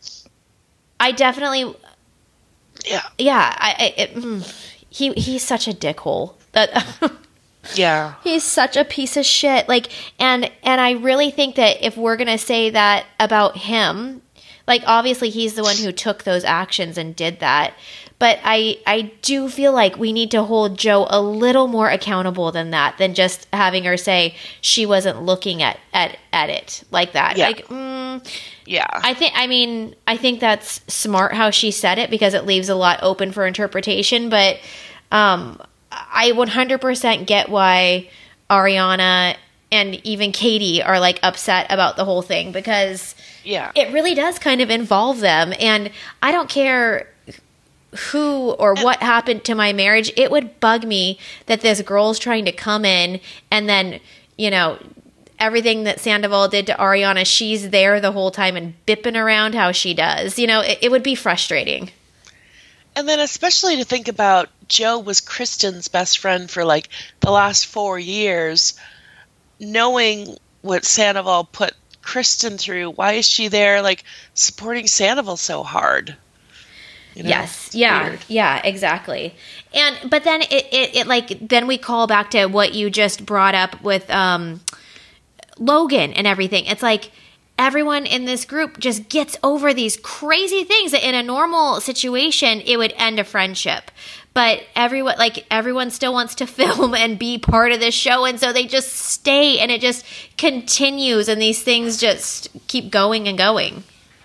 I definitely, yeah, yeah, I, I it, mm, he he's such a dickhole. That yeah, he's such a piece of shit. Like, and and I really think that if we're gonna say that about him, like, obviously he's the one who took those actions and did that. But I, I do feel like we need to hold Jo a little more accountable than that, than just having her say she wasn't looking at, at, at it like that. Yeah. Like, mm, yeah. I think, I mean, I think that's smart how she said it, because it leaves a lot open for interpretation. But um, I one hundred percent get why Ariana and even Katie are like upset about the whole thing, because yeah, it really does kind of involve them. And I don't care who or what happened to my marriage. It would bug me that this girl's trying to come in and then, you know, everything that Sandoval did to Ariana, she's there the whole time and bipping around how she does. You know, it, it would be frustrating. And then especially to think about, Jo was Kristen's best friend for like the last four years. Knowing what Sandoval put Kristen through, why is she there like supporting Sandoval so hard? You know, yes. Yeah. Weird. Yeah, exactly. And, but then it, it, it, like, then we call back to what you just brought up with, um, Logan and everything. It's like everyone in this group just gets over these crazy things that in a normal situation, it would end a friendship. But everyone, like, everyone still wants to film and be part of this show. And so they just stay, and it just continues, and these things just keep going and going.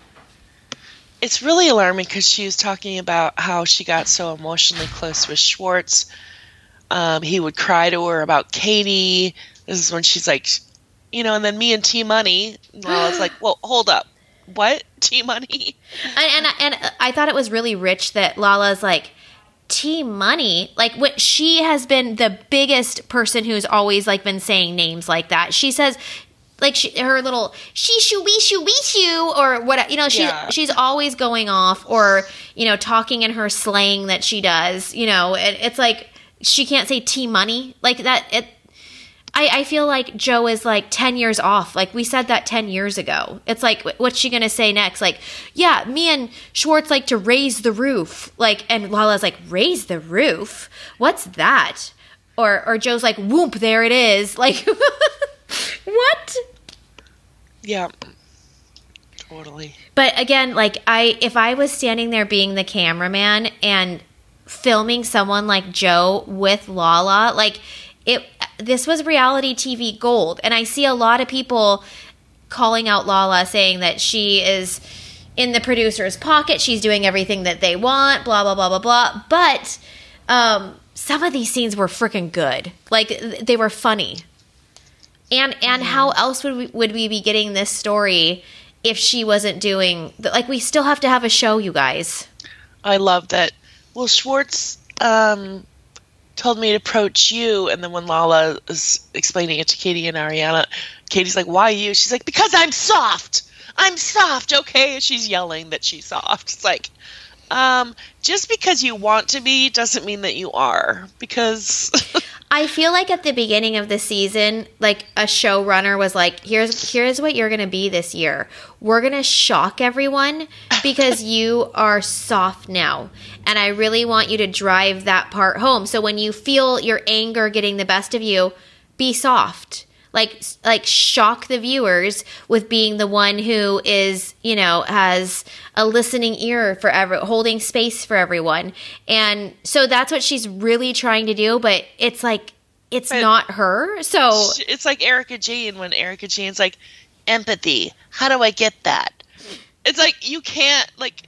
It's really alarming, because she was talking about how she got so emotionally close with Schwartz. Um, he would cry to her about Katie. This is when she's like, you know, and then me and T-Money. Well, it's like, well, hold up. What? T-Money? And, and, and I thought it was really rich that Lala's like, T-Money? Like, what, she has been the biggest person who's always, like, been saying names like that. She says... Like she, her little she shoo wee shoo wee shoo or what, you know, she's yeah. she's always going off, or, you know, talking in her slang that she does, you know, and it's like she can't say T-Money like that. It I, I feel like Jo is like ten years off. Like, we said that ten years ago. It's like, what's she going to say next? Like, yeah, me and Schwartz like to raise the roof. Like, and Lala's like, raise the roof? What's that? Or or Jo's like, whoop, there it is. Like, what? Yeah, totally. But again, like, I if I was standing there being the cameraman and filming someone like Jo with Lala, like, it this was reality T V gold. And I see a lot of people calling out Lala, saying that she is in the producer's pocket, she's doing everything that they want, blah, blah, blah, blah, blah. But um, some of these scenes were freaking good. Like, they were funny. And and mm-hmm. how else would we, would we be getting this story if she wasn't doing... Like, we still have to have a show, you guys. I love that. Well, Schwartz um, told me to approach you, and then when Lala was explaining it to Katie and Ariana, Katie's like, why you? She's like, because I'm soft! I'm soft, okay? And she's yelling that she's soft. It's like, um, just because you want to be doesn't mean that you are. Because... I feel like at the beginning of the season, like, a showrunner was like, here's here's what you're going to be this year. We're going to shock everyone because you are soft now. And I really want you to drive that part home. So when you feel your anger getting the best of you, be soft. Like, like shock the viewers with being the one who is, you know, has a listening ear for every, holding space for everyone. And so that's what she's really trying to do, but it's like, it's but not her. So it's like Erika Jayne, when Erika Jayne's like, empathy. How do I get that? It's like, you can't, like,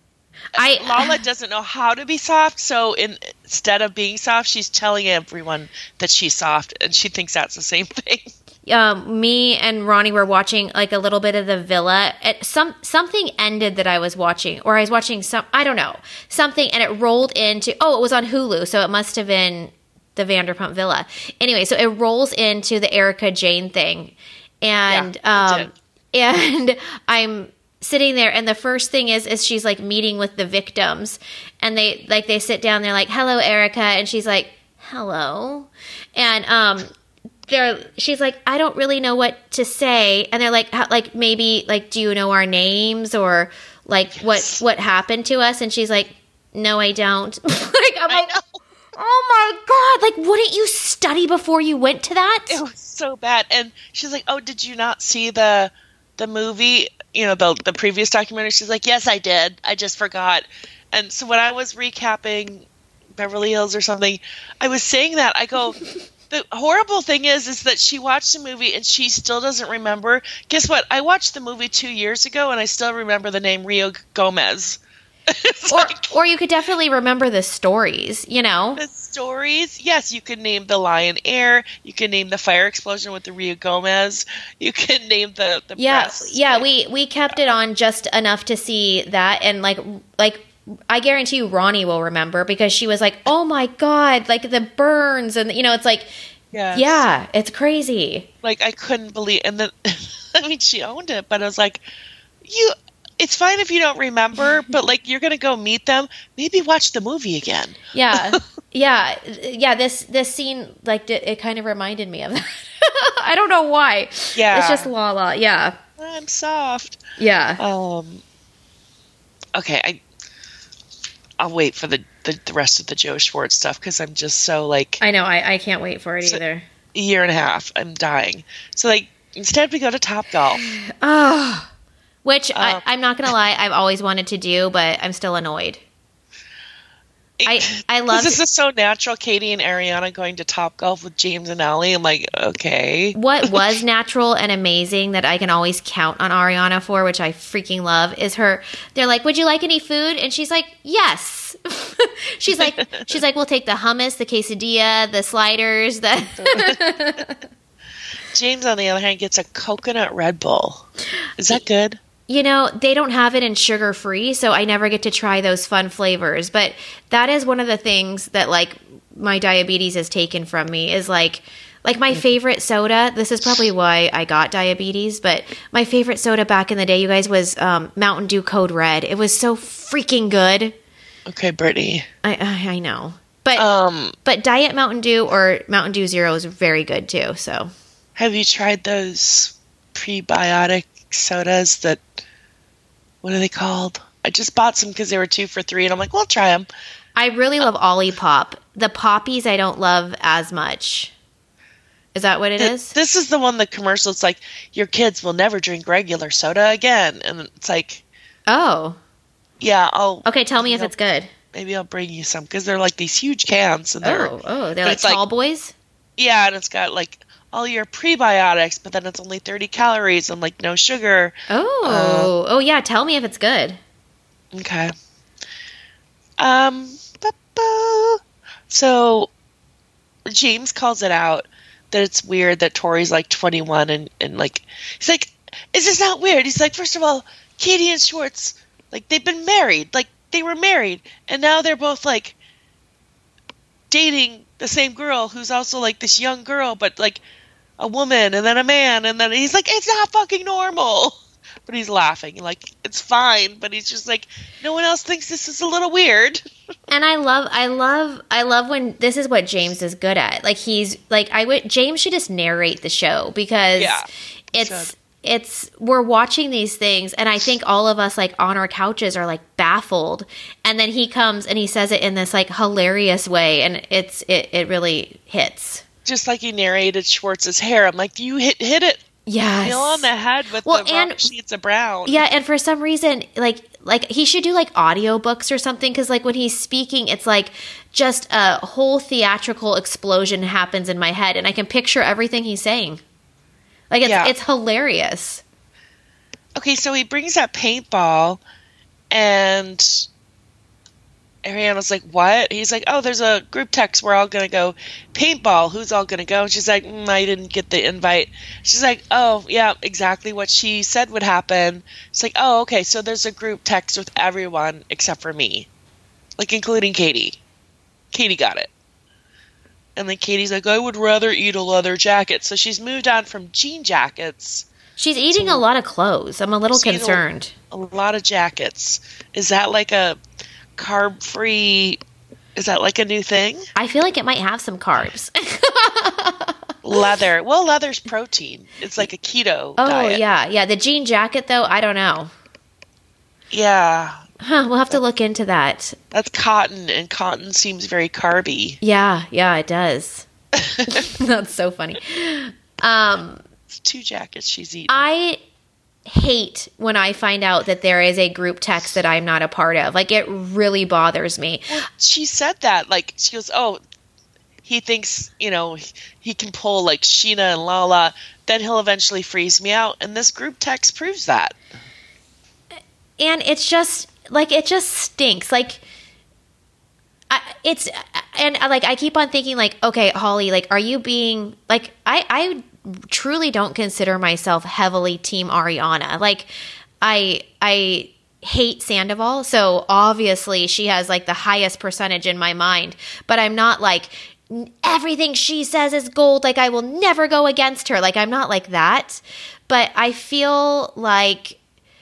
I, Lala doesn't know how to be soft, so in, instead of being soft, she's telling everyone that she's soft, and she thinks that's the same thing. Um, me and Ronnie were watching like a little bit of The Villa. It, some something ended that I was watching, or I was watching some, I don't know, something, and it rolled into, oh, it was on Hulu, so it must have been the Vanderpump Villa. Anyway, so it rolls into the Erika Jayne thing, and yeah, um, and I'm sitting there, and the first thing is is she's like meeting with the victims, and they like they sit down, they're like, hello, Erika, and she's like, hello, and um they're she's like, I don't really know what to say, and they're like, how, like maybe like, do you know our names or like yes. what what happened to us? And she's like, no, I don't. like I'm like, oh my god, like wouldn't you study before you went to that? It was so bad. And she's like, oh, did you not see the the movie? You know, the the previous documentary? She's like, yes, I did. I just forgot. And so when I was recapping Beverly Hills or something, I was saying that. I go, the horrible thing is, is that she watched the movie and she still doesn't remember. Guess what? I watched the movie two years ago and I still remember the name Rio Gomez. or, like, or you could definitely remember the stories, you know? The stories? Yes, you could name the Lion Air. You could name the fire explosion with the Rio Gomez. You could name the, the yeah, breasts. Yeah, we, we kept it on just enough to see that. And, like, like I guarantee you Ronnie will remember because she was like, oh, my God, like the burns. And, you know, it's like, yes. yeah, it's crazy. Like, I couldn't believe – and then, I mean, she owned it, but I was like, you – it's fine if you don't remember, but like you're gonna go meet them. Maybe watch the movie again. Yeah, yeah, yeah. This this scene, like, it, it kind of reminded me of that. I don't know why. Yeah, it's just la la. Yeah, I'm soft. Yeah. Um. Okay, I. I'll wait for the the, the rest of the Joe Schwartz stuff because I'm just so like. I know. I I can't wait for it so, either. A year and a half. I'm dying. So like instead we go to Topgolf. Oh. Which, um, I, I'm not going to lie, I've always wanted to do, but I'm still annoyed. I I love this is so natural. Katie and Ariana going to Topgolf with James and Allie. I'm like, okay. What was natural and amazing that I can always count on Ariana for, which I freaking love, is her. They're like, "Would you like any food?" And she's like, "Yes." she's like, she's like, "We'll take the hummus, the quesadilla, the sliders." The James, on the other hand, gets a coconut Red Bull. Is that good? You know, they don't have it in sugar-free, so I never get to try those fun flavors. But that is one of the things that, like, my diabetes has taken from me is, like, like my favorite soda. This is probably why I got diabetes, but my favorite soda back in the day, you guys, was um, Mountain Dew Code Red. It was so freaking good. Okay, Brittany. I I, I know. But, um, but Diet Mountain Dew or Mountain Dew Zero is very good, too, so. Have you tried those prebiotic sodas that, what are they called? I just bought some because they were two for three, and I'm like, well, try them. I really love Olipop. The Poppies I don't love as much. Is that what it Th- is? This is the one, the commercial, it's like, your kids will never drink regular soda again. And it's like... Oh. Yeah, I'll... Okay, tell me if it's good. Maybe I'll bring you some, because they're like these huge cans. And they're, oh, oh, they're like tall like, boys? Yeah, and it's got like... all your prebiotics, but then it's only thirty calories and like no sugar. Oh, uh, oh yeah. Tell me if it's good. Okay. Um. So James calls it out that it's weird that Tori's like twenty-one and and like he's like, is this not weird? He's like, first of all, Katie and Schwartz, like they've been married, like they were married, and now they're both like dating the same girl who's also like this young girl, but like. A woman and then a man and then he's like, it's not fucking normal, but he's laughing like it's fine, but he's just like, no one else thinks this is a little weird. And I love I love I love when this is what James is good at. Like he's like I would James should just narrate the show because yeah, it's should. it's we're watching these things and I think all of us like on our couches are like baffled, and then he comes and he says it in this like hilarious way, and it's it, it really hits. Just like he narrated Schwartz's hair. I'm like, you hit hit it. Yes. Nail on the head with well, the and, sheets of brown. Yeah, and for some reason, like, like he should do like audiobooks or something, because like when he's speaking, it's like just a whole theatrical explosion happens in my head, and I can picture everything he's saying. Like it's yeah. it's hilarious. Okay, so he brings that paintball, and Ariana's like, what? He's like, oh, there's a group text. We're all going to go paintball. Who's all going to go? And she's like, mm, I didn't get the invite. She's like, oh, yeah, exactly what she said would happen. It's like, oh, okay, so there's a group text with everyone except for me. Like, including Katie. Katie got it. And then Katie's like, I would rather eat a leather jacket. So she's moved on from jean jackets. She's eating a lot of clothes. I'm a little concerned. A, a lot of jackets. Is that like a... carb-free, is that like a new thing? I feel like it might have some carbs. Leather. Well, leather's protein. It's like a keto Oh, diet. yeah. Yeah. The jean jacket, though, I don't know. Yeah. Huh. We'll have to look into that. That's cotton, and cotton seems very carby. Yeah. Yeah, it does. That's so funny. Um, It's two jackets she's eating. I hate when I find out that there is a group text that I'm not a part of. Like, it really bothers me. Well, she said that. Like, she goes, oh, he thinks, you know, he can pull like Sheena and Lala, then he'll eventually freeze me out. And this group text proves that. And it's just, like, it just stinks. Like, I, it's, and like, I keep on thinking, like, okay, Holly, like, are you being, like, I, I truly don't consider myself heavily Team Ariana. Like, I, I hate Sandoval, so obviously she has, like, the highest percentage in my mind, but I'm not, like, everything she says is gold, like, I will never go against her. Like, I'm not like that, but I feel like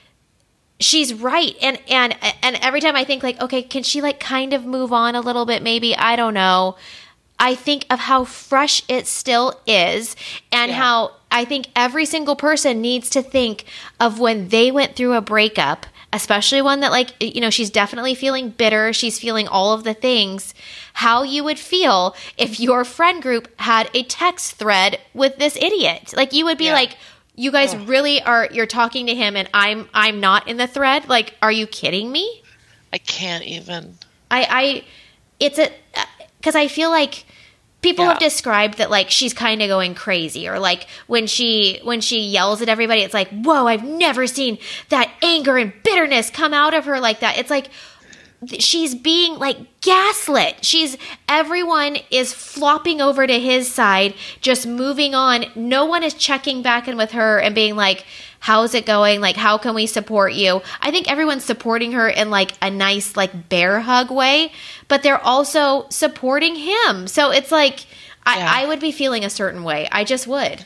she's right. And, and, and every time I think, like, okay, can she, like, kind of move on a little bit? Maybe, I don't know. I think of how fresh it still is, and yeah. how I think every single person needs to think of when they went through a breakup, especially one that, like, you know, she's definitely feeling bitter. She's feeling all of the things. How you would feel if your friend group had a text thread with this idiot. Like, you would be yeah. like, you guys Ugh. really are, you're talking to him and I'm, I'm not in the thread. Like, are you kidding me? I can't even. I, I, it's a, because I feel like people yeah. have described that, like, she's kind of going crazy, or like when she when she yells at everybody, it's like, whoa, I've never seen that anger and bitterness come out of her like that. It's like she's being, like, gaslit. She's everyone is flopping over to his side, just moving on. No one is checking back in with her and being like, how's it going? Like, how can we support you? I think everyone's supporting her in, like, a nice, like, bear hug way, but they're also supporting him. So it's like, yeah. I, I would be feeling a certain way. I just would.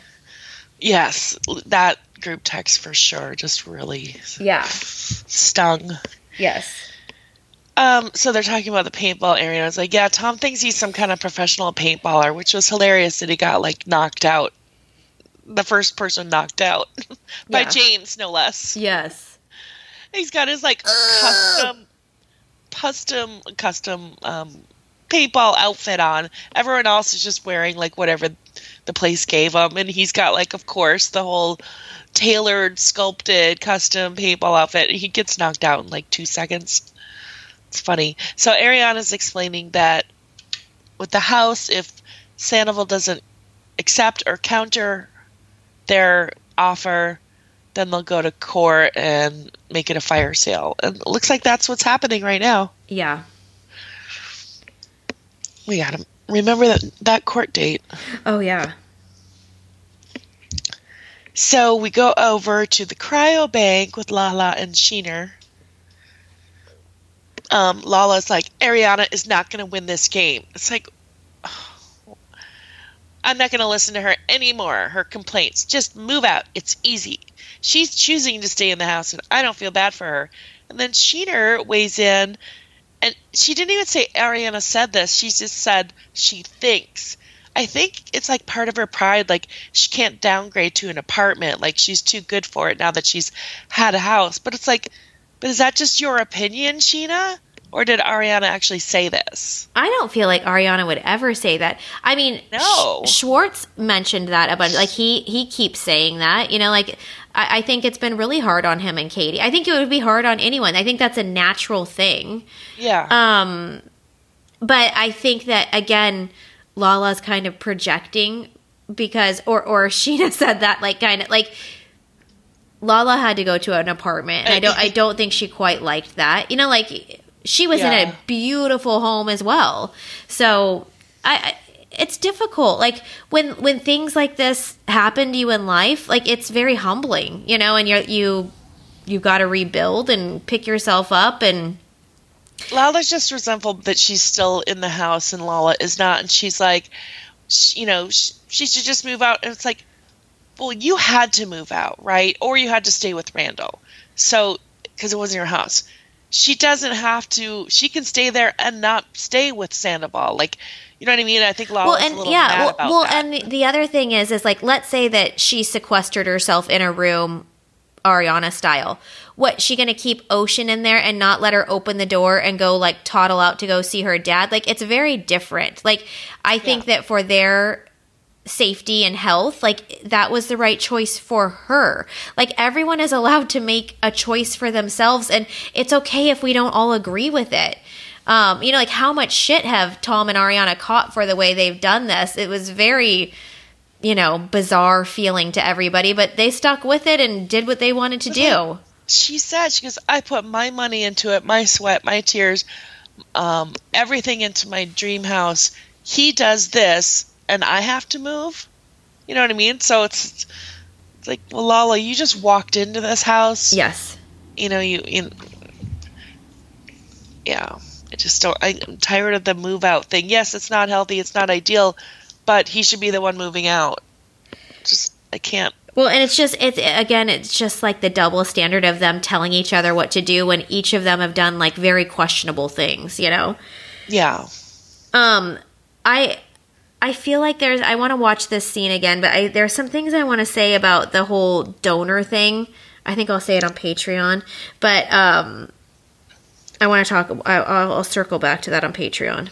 Yes, that group text for sure just really yeah. stung. Yes. Um, so they're talking about the paintball area. I was like, yeah, Tom thinks he's some kind of professional paintballer, which was hilarious that he got, like, knocked out. The first person knocked out by yeah. James, no less. Yes. He's got his, like, custom, custom, custom um, paintball outfit on. Everyone else is just wearing, like, whatever the place gave him. And he's got, like, of course, the whole tailored, sculpted, custom paintball outfit. He gets knocked out in, like, two seconds. It's funny. So Ariana's explaining that with the house, if Sandoval doesn't accept or counter their offer, then they'll go to court and make it a fire sale. And it looks like that's what's happening right now. Yeah. We gotta remember that, that court date. Oh, yeah. So we go over to the cryo bank with Lala and Sheener. Um, Lala's like, Ariana is not going to win this game. It's like, oh, I'm not going to listen to her anymore. Her complaints. Just move out. It's easy. She's choosing to stay in the house, and I don't feel bad for her. And then Sheener weighs in, and she didn't even say Ariana said this. She just said she thinks. I think it's like part of her pride. Like, she can't downgrade to an apartment. Like, she's too good for it now that she's had a house. But it's like, but is that just your opinion, Sheena? Or did Ariana actually say this? I don't feel like Ariana would ever say that. I mean, no. Sh- Schwartz mentioned that a bunch. Like, he, he keeps saying that. You know, like, I, I think it's been really hard on him and Katie. I think it would be hard on anyone. I think that's a natural thing. Yeah. Um, but I think that, again, Lala's kind of projecting because, or, or Sheena said that, like, kind of, like, Lala had to go to an apartment, and I don't I don't think she quite liked that. You know, like, she was yeah. in a beautiful home as well. So I, I it's difficult. Like, when when things like this happen to you in life, like, it's very humbling, you know, and you're you you've got to rebuild and pick yourself up. And Lala's just resentful that she's still in the house and Lala is not, and she's like, she, you know, she, she should just move out. And it's like, well, you had to move out, right? Or you had to stay with Randall. So, because it wasn't your house. she doesn't have to. She can stay there and not stay with Sandoval. Like, you know what I mean? I think Lala's well, and a little yeah, mad well, about well, that. and the, the other thing is, is like, let's say that she sequestered herself in a room, Ariana style. What, she going to keep Ocean in there and not let her open the door and go like toddle out to go see her dad? Like, it's very different. Like, I think Yeah. that for their safety and health, like, that was the right choice for her. Like, everyone is allowed to make a choice for themselves, and it's okay if we don't all agree with it. Um, you know, like, how much shit have Tom and Ariana caught for the way they've done this? It was very, you know, bizarre feeling to everybody, but they stuck with it and did what they wanted to do. She said, she goes, I put my money into it, my sweat, my tears, um, everything into my dream house. He does this, and I have to move. You know what I mean? So it's, it's like, well, Lala, you just walked into this house. Yes. You know, you, you yeah. I just don't, I'm tired of the move out thing. Yes, it's not healthy, it's not ideal, but he should be the one moving out. Just, I can't. Well, and it's just, it's, again, it's just like the double standard of them telling each other what to do when each of them have done like very questionable things, you know? Yeah. Um, I, I feel like there's, I want to watch this scene again, but I, there's some things I want to say about the whole donor thing. I think I'll say it on Patreon, but, um, I want to talk, I, I'll, I'll circle back to that on Patreon.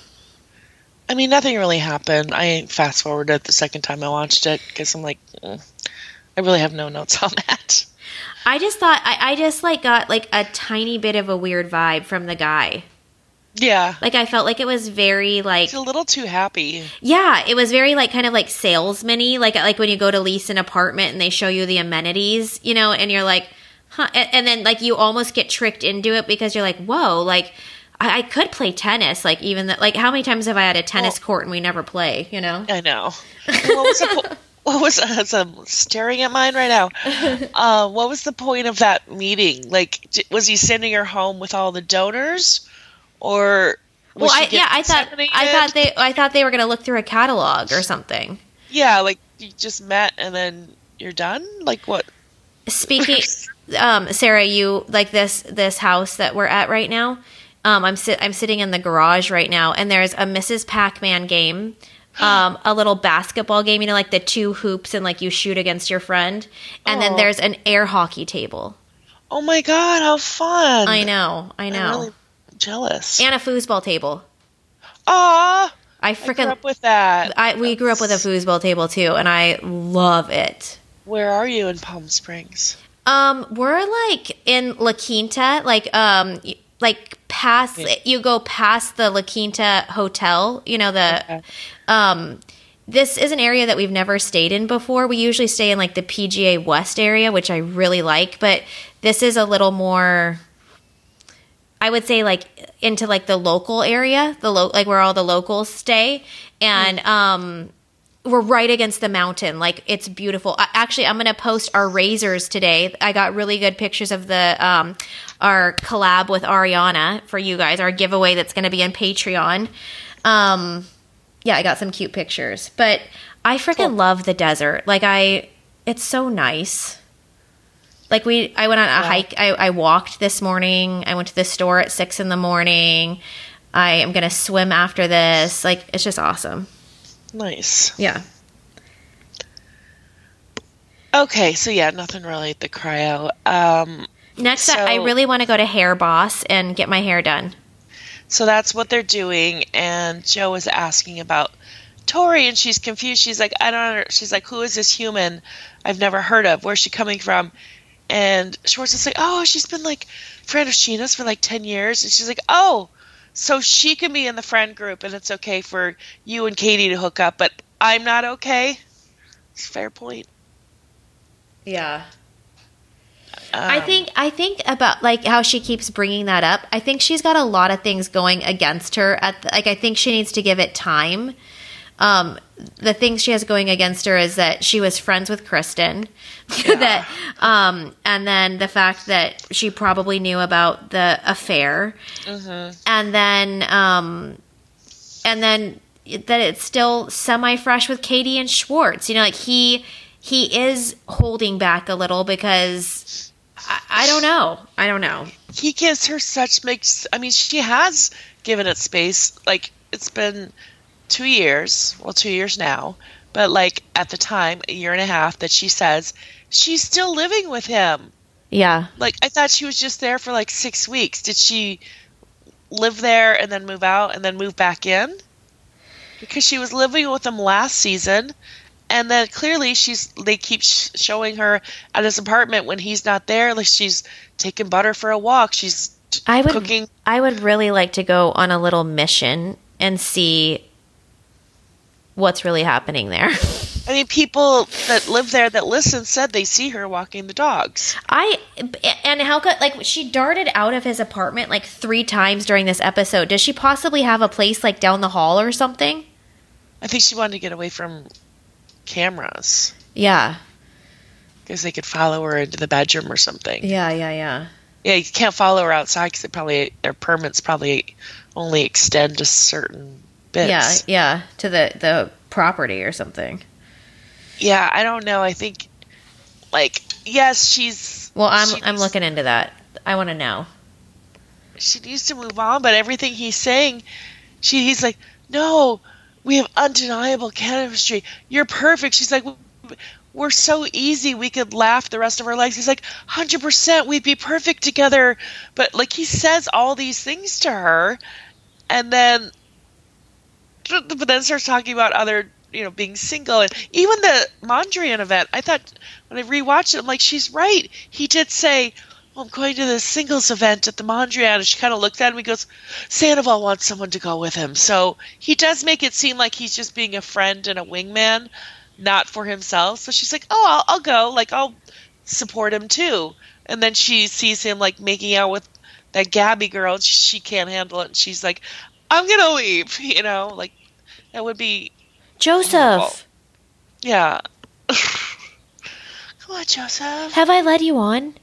I mean, nothing really happened. I fast forwarded the second time I watched it because I'm like, mm, I really have no notes on that. I just thought, I, I just like got like a tiny bit of a weird vibe from the guy. Yeah. Like, I felt like it was very like, He's a little too happy. yeah, it was very like kind of like salesman-y, like, like when you go to lease an apartment and they show you the amenities, you know, and you're like, huh, and, and then like you almost get tricked into it because you're like, whoa, like I, I could play tennis, like even the, like how many times have I had a tennis Well, court and we never play, you know? I know. What was the po- what was as I'm staring at mine right now? Uh, what was the point of that meeting? Like, d- was he sending her home with all the donors, or was Well, she I, getting yeah, I thought I inseminated? thought they I thought they were gonna look through a catalog or something. Yeah, like you just met and then you're done. Like what? Speaking, um, Sarah, you like this this house that we're at right now. Um, I'm sit I'm sitting in the garage right now, and there's a Missus Pac-Man game, um, a little basketball game. You know, like the two hoops and like you shoot against your friend, and then Aw. there's an air hockey table. Oh my god, how fun! I know, I know, I'm really jealous. and a foosball table. Aw, I I grew freaking up with that. I we grew up with a foosball table too, and I love it. Where are you in Palm Springs? Um, we're like in La Quinta, like um, y- like past Yeah. you go past the La Quinta Hotel. You know the Okay. um. This is an area that we've never stayed in before. We usually stay in like the P G A West area, which I really like, but this is a little more, I would say, like into like the local area, the lo- like where all the locals stay, and um, we're right against the mountain. Like, it's beautiful. I, actually, I'm going to post our razors today. I got really good pictures of the um, our collab with Ariana for you guys, our giveaway that's going to be on Patreon. Um, yeah, I got some cute pictures, but I freaking Cool. love the desert. Like, I, it's so nice. Like, we, I went on a Yeah. hike. I, I walked this morning. I went to the store at six in the morning. I am going to swim after this. Like, it's just awesome. Nice. Yeah. Okay, so yeah, nothing really at the cryo. Um, Next, I- So- I really want to go to Hair Boss and get my hair done. so that's what they're doing, and Joe was asking about Tori, and she's confused. She's like, I don't under-. She's like, who is this human I've never heard of? Where's she coming from? And Schwartz is like, oh, she's been like friend of Sheena's for like ten years. And she's like, oh, so she can be in the friend group, and it's okay for you and Katie to hook up, but I'm not okay? It's a fair point. Yeah. Um, I think I think about like how she keeps bringing that up. I think she's got a lot of things going against her. At the, like I think she needs to give it time. Um, the things she has going against her is that she was friends with Kristen, that um, and then the fact that she probably knew about the affair, mhm. and then um, and then that it's still semi fresh with Katie and Schwartz. You know, like he he is holding back a little because. I, I don't know. I don't know. He gives her such mixed. I mean, she has given it space. Like, it's been two years. Well, two years now. But, like, at the time, a year and a half, that she says she's still living with him. Yeah. Like, I thought she was just there for, like, six weeks. Did she live there and then move out and then move back in? Because she was living with him last season. And then clearly she's, they keep sh- showing her at his apartment when he's not there. Like, she's taking butter for a walk. She's t- I would, cooking. I would really like to go on a little mission and see what's really happening there. I mean, people that live there that listen said they see her walking the dogs. I, and how could, like, she darted out of his apartment like three times during this episode. Does she possibly have a place like down the hall or something? I think she wanted to get away from cameras. Yeah. Because they could follow her into the bedroom or something. Yeah, yeah, yeah. Yeah, you can't follow her outside because probably their permits probably only extend to certain bits. Yeah, yeah, to the, the property or something. Yeah, I don't know. I think, like, yes, she's... Well, I'm she I'm needs, looking into that. I want to know. She needs to move on, but everything he's saying, she he's like, no, we have undeniable chemistry. You're perfect. She's like, we're so easy. We could laugh the rest of our lives. He's like, one hundred percent. We'd be perfect together. But, like, he says all these things to her, and then, but then starts talking about other, you know, being single. And even the Mondrian event, I thought, when I rewatched it, I'm like, she's right. He did say, well, I'm going to the singles event at the Mondrian. And she kind of looked at him and goes, Sandoval wants someone to go with him. So he does make it seem like he's just being a friend and a wingman, not for himself. So she's like, oh, I'll, I'll go. Like, I'll support him too. And then she sees him, like, making out with that Gabby girl. And she, she can't handle it. And she's like, I'm going to leave. You know, like, that would be... Joseph. Horrible. Yeah. Come on, Joseph. Have I led you on?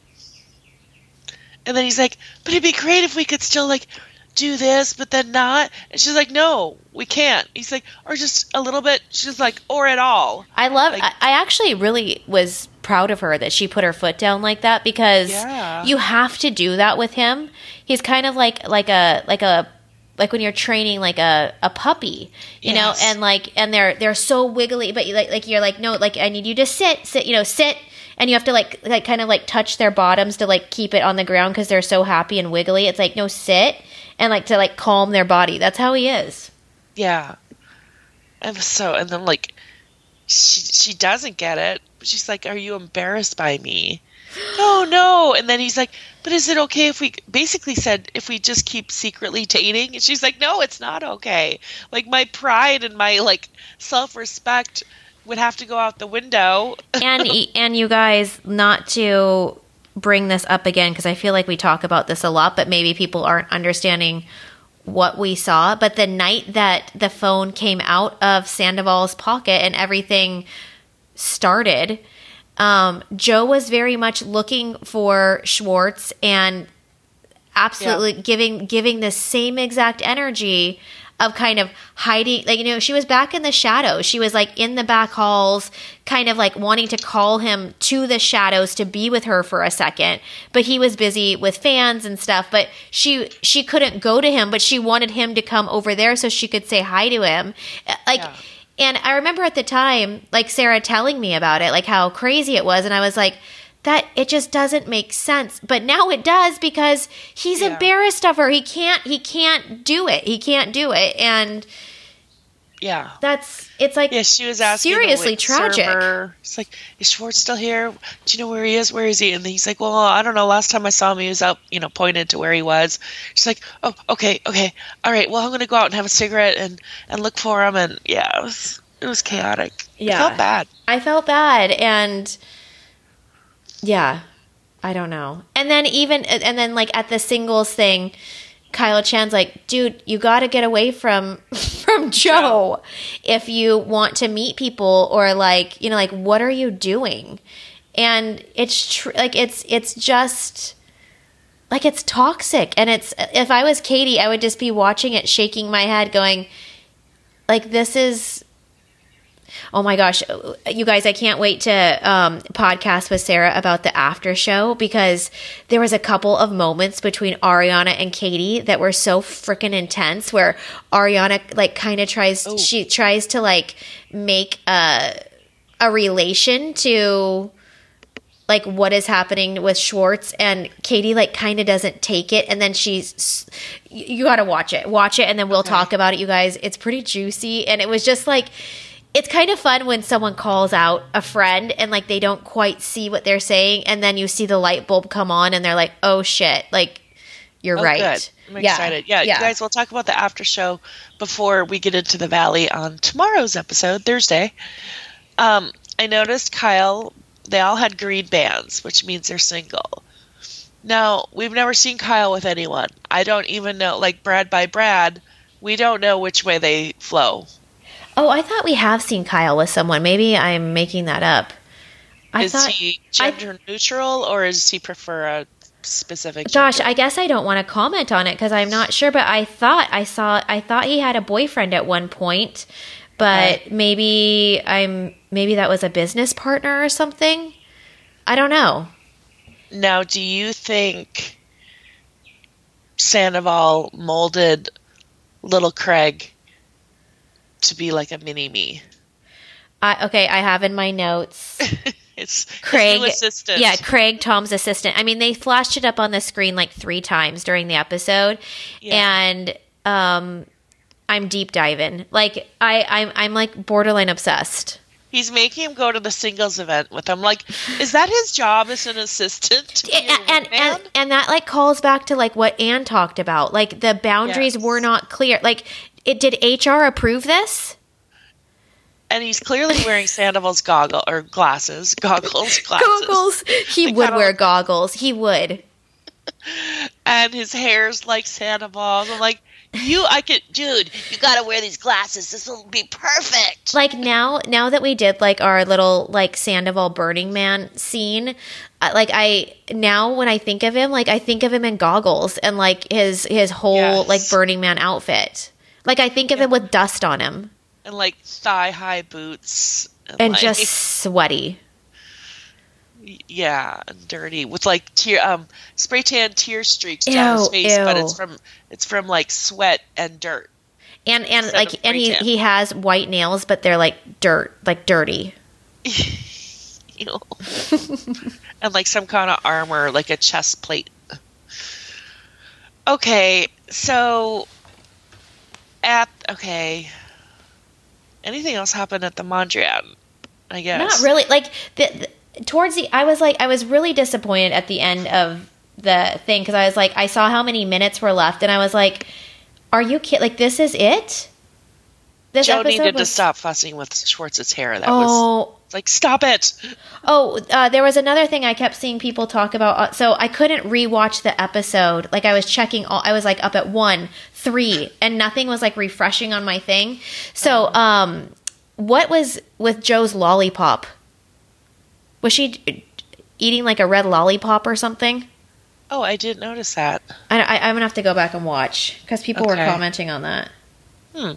And then he's like, but it'd be great if we could still, like, do this, but then not. And she's like, no, we can't. He's like, or just a little bit. She's like, or at all. I love, like, I, I actually really was proud of her that she put her foot down like that, because yeah. you have to do that with him. He's kind of like, like a, like a, like when you're training like a, a puppy, you yes. know, and like, and they're, they're so wiggly, but you like, like, you're like, no, like, I need you to sit, sit, you know, sit. And you have to like, like kind of like touch their bottoms to like keep it on the ground because they're so happy and wiggly. It's like, no, sit, and like to like calm their body. That's how he is. Yeah. And so, and then like, she she doesn't get it. She's like, are you embarrassed by me? No, no. And then he's like, but is it okay if we, basically said, if we just keep secretly dating? And she's like, no, it's not okay. Like, my pride and my like self-respect would have to go out the window. and and you guys, not to bring this up again, because I feel like we talk about this a lot, but maybe people aren't understanding what we saw. But the night that the phone came out of Sandoval's pocket and everything started, um, Joe was very much looking for Schwartz and absolutely yeah. giving giving the same exact energy of kind of hiding, like, you know, she was back in the shadows. She was like in the back halls, kind of like wanting to call him to the shadows to be with her for a second. But he was busy with fans and stuff. But she she couldn't go to him, but she wanted him to come over there so she could say hi to him. Like, yeah. And I remember at the time, like Sarah telling me about it, like how crazy it was. And I was like, that it just doesn't make sense. But now it does, because he's yeah. embarrassed of her. He can't, he can't do it. He can't do it. And yeah, that's, it's like, yeah, she was asking seriously tragic. Server. It's like, is Schwartz still here? Do you know where he is? Where is he? And he's like, well, I don't know. Last time I saw him, he was out, you know, pointed to where he was. She's like, oh, okay, okay. All right. Well, I'm going to go out and have a cigarette and, and look for him. And yeah, it was, it was chaotic. Yeah. I felt bad. I felt bad. And yeah, I don't know. And then even, and then like at the singles thing, Kyle Chan's like, dude, you got to get away from, from Joe if you want to meet people, or like, you know, like, what are you doing? And it's true. Like, it's, it's just like, it's toxic. And it's, if I was Katie, I would just be watching it, shaking my head going like, this is, Oh my gosh, you guys, I can't wait to um, podcast with Sarah about the after show, because there was a couple of moments between Ariana and Katie that were so freaking intense, where Ariana like kind of tries, oh. she tries to like make a, a relation to like what is happening with Schwartz, and Katie like kind of doesn't take it, and then she's, you got to watch it, watch it, and then we'll okay. talk about it, you guys. It's pretty juicy, and it was just like, it's kind of fun when someone calls out a friend and like they don't quite see what they're saying, and then you see the light bulb come on, and they're like, oh shit, like you're oh, right. Good. I'm yeah. excited. Yeah, yeah, you guys, we'll talk about the after show before we get into the Valley on tomorrow's episode, Thursday. Um, I noticed Kyle. They all had green bands, which means they're single. Now, we've never seen Kyle with anyone. I don't even know, like Brad by Brad, we don't know which way they flow. Oh, I thought we have seen Kyle with someone. Maybe I'm making that up. I is thought, he gender I, neutral, or does he prefer a specific gender? Josh, I guess I don't want to comment on it because I'm not sure, but I thought I saw, I thought he had a boyfriend at one point. But okay. maybe I'm maybe that was a business partner or something. I don't know. Now, do you think Sandoval molded little Craig to be like a mini me? Uh, okay, I have in my notes. It's Craig, his new assistant. Yeah, Craig, Tom's assistant. I mean, they flashed it up on the screen like three times during the episode, yeah. and um. I'm deep diving. Like I, I'm, I'm like borderline obsessed. He's making him go to the singles event with him. Like, is that his job as an assistant? To and, and, and and that like calls back to like what Anne talked about. Like the boundaries yes. were not clear. Like, it did H R approve this? And he's clearly wearing Sandoval's goggle or glasses, goggles, glasses. Goggles. He they would wear like- goggles. He would. And his hair's like Sandoval's. I'm like. You, I could, dude, you gotta wear these glasses. This will be perfect. Like now, now that we did like our little like Sandoval Burning Man scene, uh, like I, now when I think of him, like I think of him in goggles and like his, his whole yes. like Burning Man outfit. Like I think of yeah. him with dust on him. And like thigh high boots. And, and like, just sweaty. Yeah, and dirty with like tear, um, spray tan tear streaks ew, down his face, ew. but it's from it's from like sweat and dirt. And and like and he, he has white nails, but they're like dirt, like dirty. And like some kind of armor, like a chest plate. Okay, so at okay, anything else happened at the Mondrian? I guess not really. Like the. the Towards the, I was like, I was really disappointed at the end of the thing because I was like, I saw how many minutes were left, and I was like, "Are you kidding? Like, this is it?" This Joe needed was... to stop fussing with Schwartz's hair. That oh. was like, stop it. Oh, uh, there was another thing I kept seeing people talk about. So I couldn't rewatch the episode. Like I was checking all. I was like up at one, three, and nothing was like refreshing on my thing. So, um, what was with Joe's lollipop? Was she eating like a red lollipop or something? Oh, I didn't notice that. I, I, I'm going to have to go back and watch because people okay. were commenting on that. Hmm.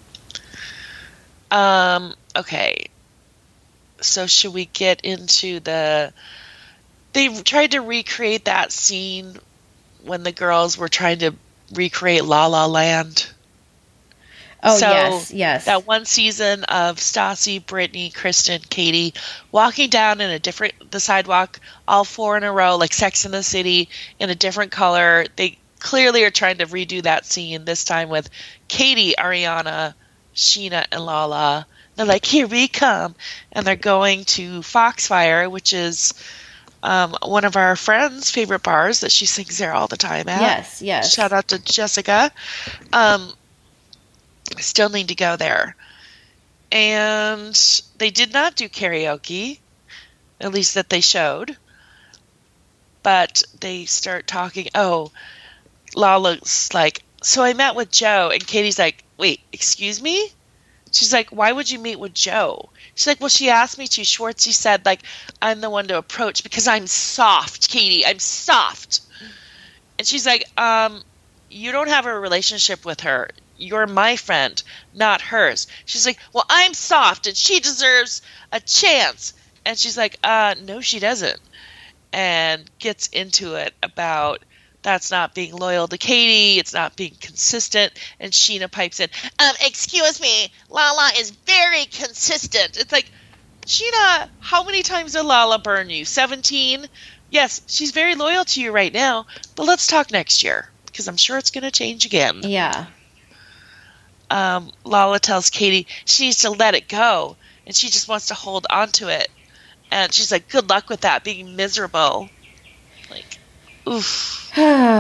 Um, okay. So should we get into the... They tried to recreate that scene when the girls were trying to recreate La La Land. Oh, so yes, yes. That one season of Stassi, Brittany, Kristen, Katie walking down in a different, the sidewalk, all four in a row, like Sex in the City, in a different color. They clearly are trying to redo that scene, this time with Katie, Ariana, Sheena, and Lala. They're like, here we come. And they're going to Foxfire, which is um, one of our friends' favorite bars that she sings there all the time at. Yes, yes. Shout out to Jessica. Um... Still need to go there. And they did not do karaoke, at least that they showed. But they start talking. Oh, Lala's like, so I met with Joe. And Katie's like, wait, excuse me? She's like, why would you meet with Joe? She's like, well, she asked me to. Schwartzy said, like, I'm the one to approach because I'm soft, Katie. I'm soft. And she's like, um, you don't have a relationship with her. you're my friend, not hers. She's like, well, I'm soft and she deserves a chance. And she's like, uh, no, she doesn't. And gets into it about that's not being loyal to Katie. It's not being consistent. And Scheana pipes in, um, excuse me, Lala is very consistent. It's like, Scheana, how many times did Lala burn you? seventeen? Yes, she's very loyal to you right now, but let's talk next year, because I'm sure it's going to change again. Yeah. Um, Lala tells Katie she needs to let it go, and she just wants to hold on to it. And she's like, good luck with that, being miserable. Like, oof.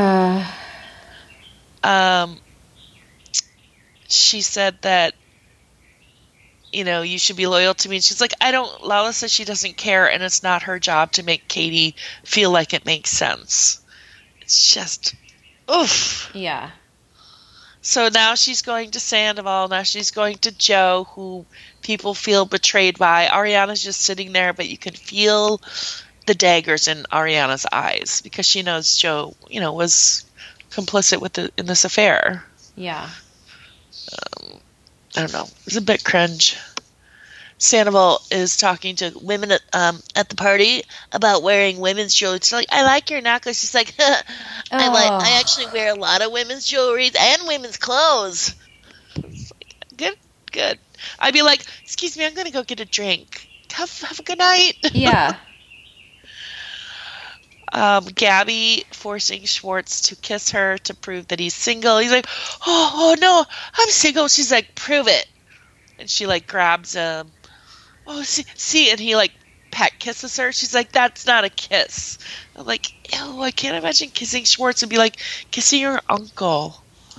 um, she said that, you know, you should be loyal to me. And she's like, I don't, Lala says she doesn't care, and it's not her job to make Katie feel like it makes sense. It's just, oof. Yeah. So now she's going to Sandoval. Now she's going to Joe, who people feel betrayed by. Ariana's just sitting there, but you can feel the daggers in Ariana's eyes because she knows Joe, you know, was complicit with the, in this affair. Yeah. Um, I don't know. It's a bit cringe. Sandoval is talking to women at, um, at the party about wearing women's jewelry. She's like, I like your necklace. She's like, I like. I actually wear a lot of women's jewelry and women's clothes. It's like, good, good. I'd be like, excuse me, I'm going to go get a drink. Have, have a good night. Yeah. um, Gabby forcing Schwartz to kiss her to prove that he's single. He's like, oh, oh no, I'm single. She's like, prove it. And she like grabs him. Oh, see, see, and he like pet kisses her. She's like, that's not a kiss. I'm like, ew, I can't imagine kissing Schwartz and be like, kissing your uncle.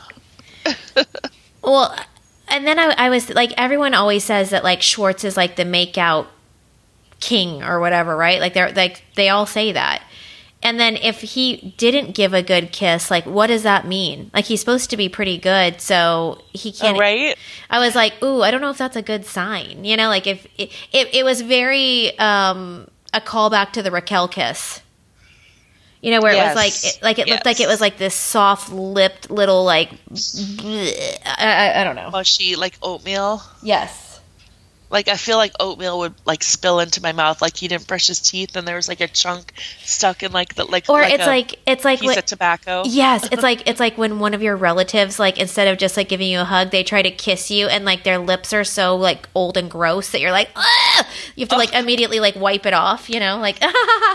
Well, and then I, I was like, everyone always says that like Schwartz is like the makeout king or whatever, right? Like they're like they all say that. And then if he didn't give a good kiss, like what does that mean? Like he's supposed to be pretty good, so he can't. Oh, right? I was like, ooh, I don't know if that's a good sign. You know, like if it it, it was very um, a callback to the Raquel kiss. You know, where yes. it was like, it, like it yes. looked like it was like this soft-lipped little like, bleh, I, I don't know, mushy like oatmeal. Yes. Like, I feel like oatmeal would, like, spill into my mouth. Like, he didn't brush his teeth, and there was, like, a chunk stuck in, like, the, like, or like it's a like, it's like, piece what, of tobacco. Yes, it's like, it's like when one of your relatives, like, instead of just, like, giving you a hug, they try to kiss you, and, like, their lips are so, like, old and gross that you're like, ah! You have to, like, immediately, like, wipe it off, you know? Like,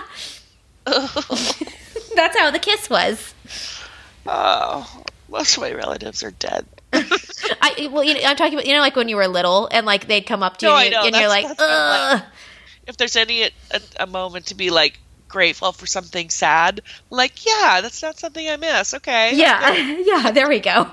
that's how the kiss was. Oh, most of my relatives are dead. I well, you know, I'm talking about, you know, like when you were little and like they'd come up to no, you and, I know. and you're like, ugh. Like, if there's any a, a moment to be like grateful for something sad, like yeah, that's not something I miss. Okay, yeah, yeah, there we go.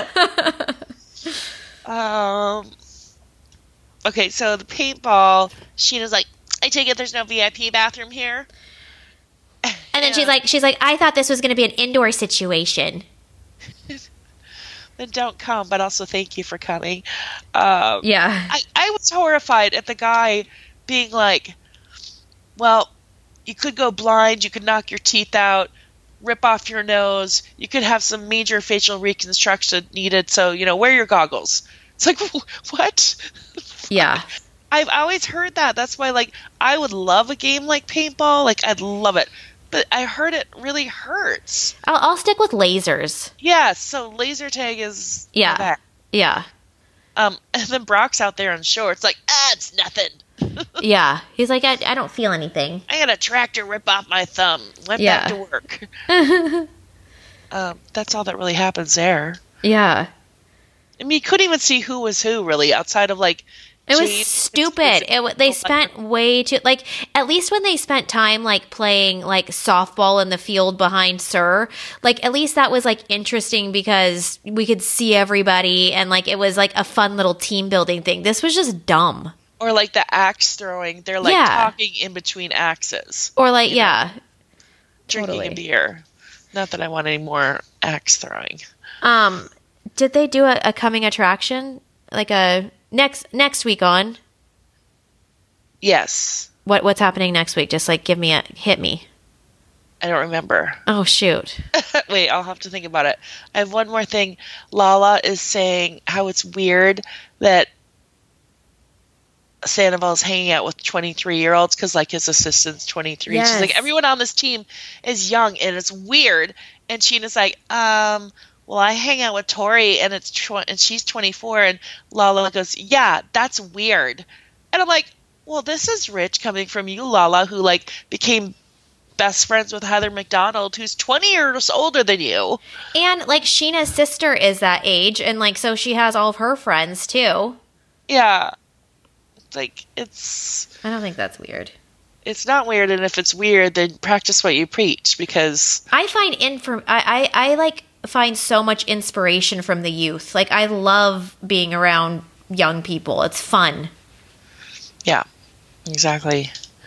um. Okay, so the paintball. Sheena's like, I take it there's no V I P bathroom here. And then yeah. she's like, she's like, I thought this was going to be an indoor situation. Then don't come, but also thank you for coming. Um, yeah. I, I was horrified at the guy being like, well, you could go blind, you could knock your teeth out, rip off your nose, you could have some major facial reconstruction needed, so, you know, wear your goggles. It's like, what? Yeah. I've always heard that. That's why, like, I would love a game like paintball. Like, I'd love it. But I heard it really hurts. I'll, I'll stick with lasers. Yeah, so laser tag is yeah, that. Yeah. Um, and then Brock's out there on shorts, like, ah, it's nothing. Yeah, he's like, I, I don't feel anything. I got a tractor rip off my thumb. Went yeah. back to work. um, that's all that really happens there. Yeah. I mean, you couldn't even see who was who, really, outside of, like, it was James. stupid. It they spent way too like at least when they spent time like playing like softball in the field behind Sir, like at least that was like interesting because we could see everybody and like it was like a fun little team building thing. This was just dumb. Or like the axe throwing, they're like yeah. talking in between axes. Or like yeah, know, drinking totally. a beer. Not that I want any more axe throwing. Um, did they do a, a coming attraction like a Next next week on? Yes. What what's happening next week? Just like give me a hit me. I don't remember. Oh, shoot. Wait, I'll have to think about it. I have one more thing. Lala is saying how it's weird that Sandoval's hanging out with twenty-three-year-olds because, like, his assistant's twenty-three. Yes. She's like, everyone on this team is young, and it's weird. And Scheana's like, um, well, I hang out with Tori, and it's tw- and she's twenty-four. And Lala goes, yeah, that's weird. And I'm like, well, this is rich coming from you, Lala, who, like, became best friends with Heather McDonald, who's twenty years older than you. And, like, Scheana's sister is that age, and, like, so she has all of her friends, too. Yeah. Like, it's... I don't think that's weird. It's not weird, and if it's weird, then practice what you preach, because... I find, inform- I, I, I, like, find so much inspiration from the youth. Like, I love being around young people. It's fun. Yeah, exactly.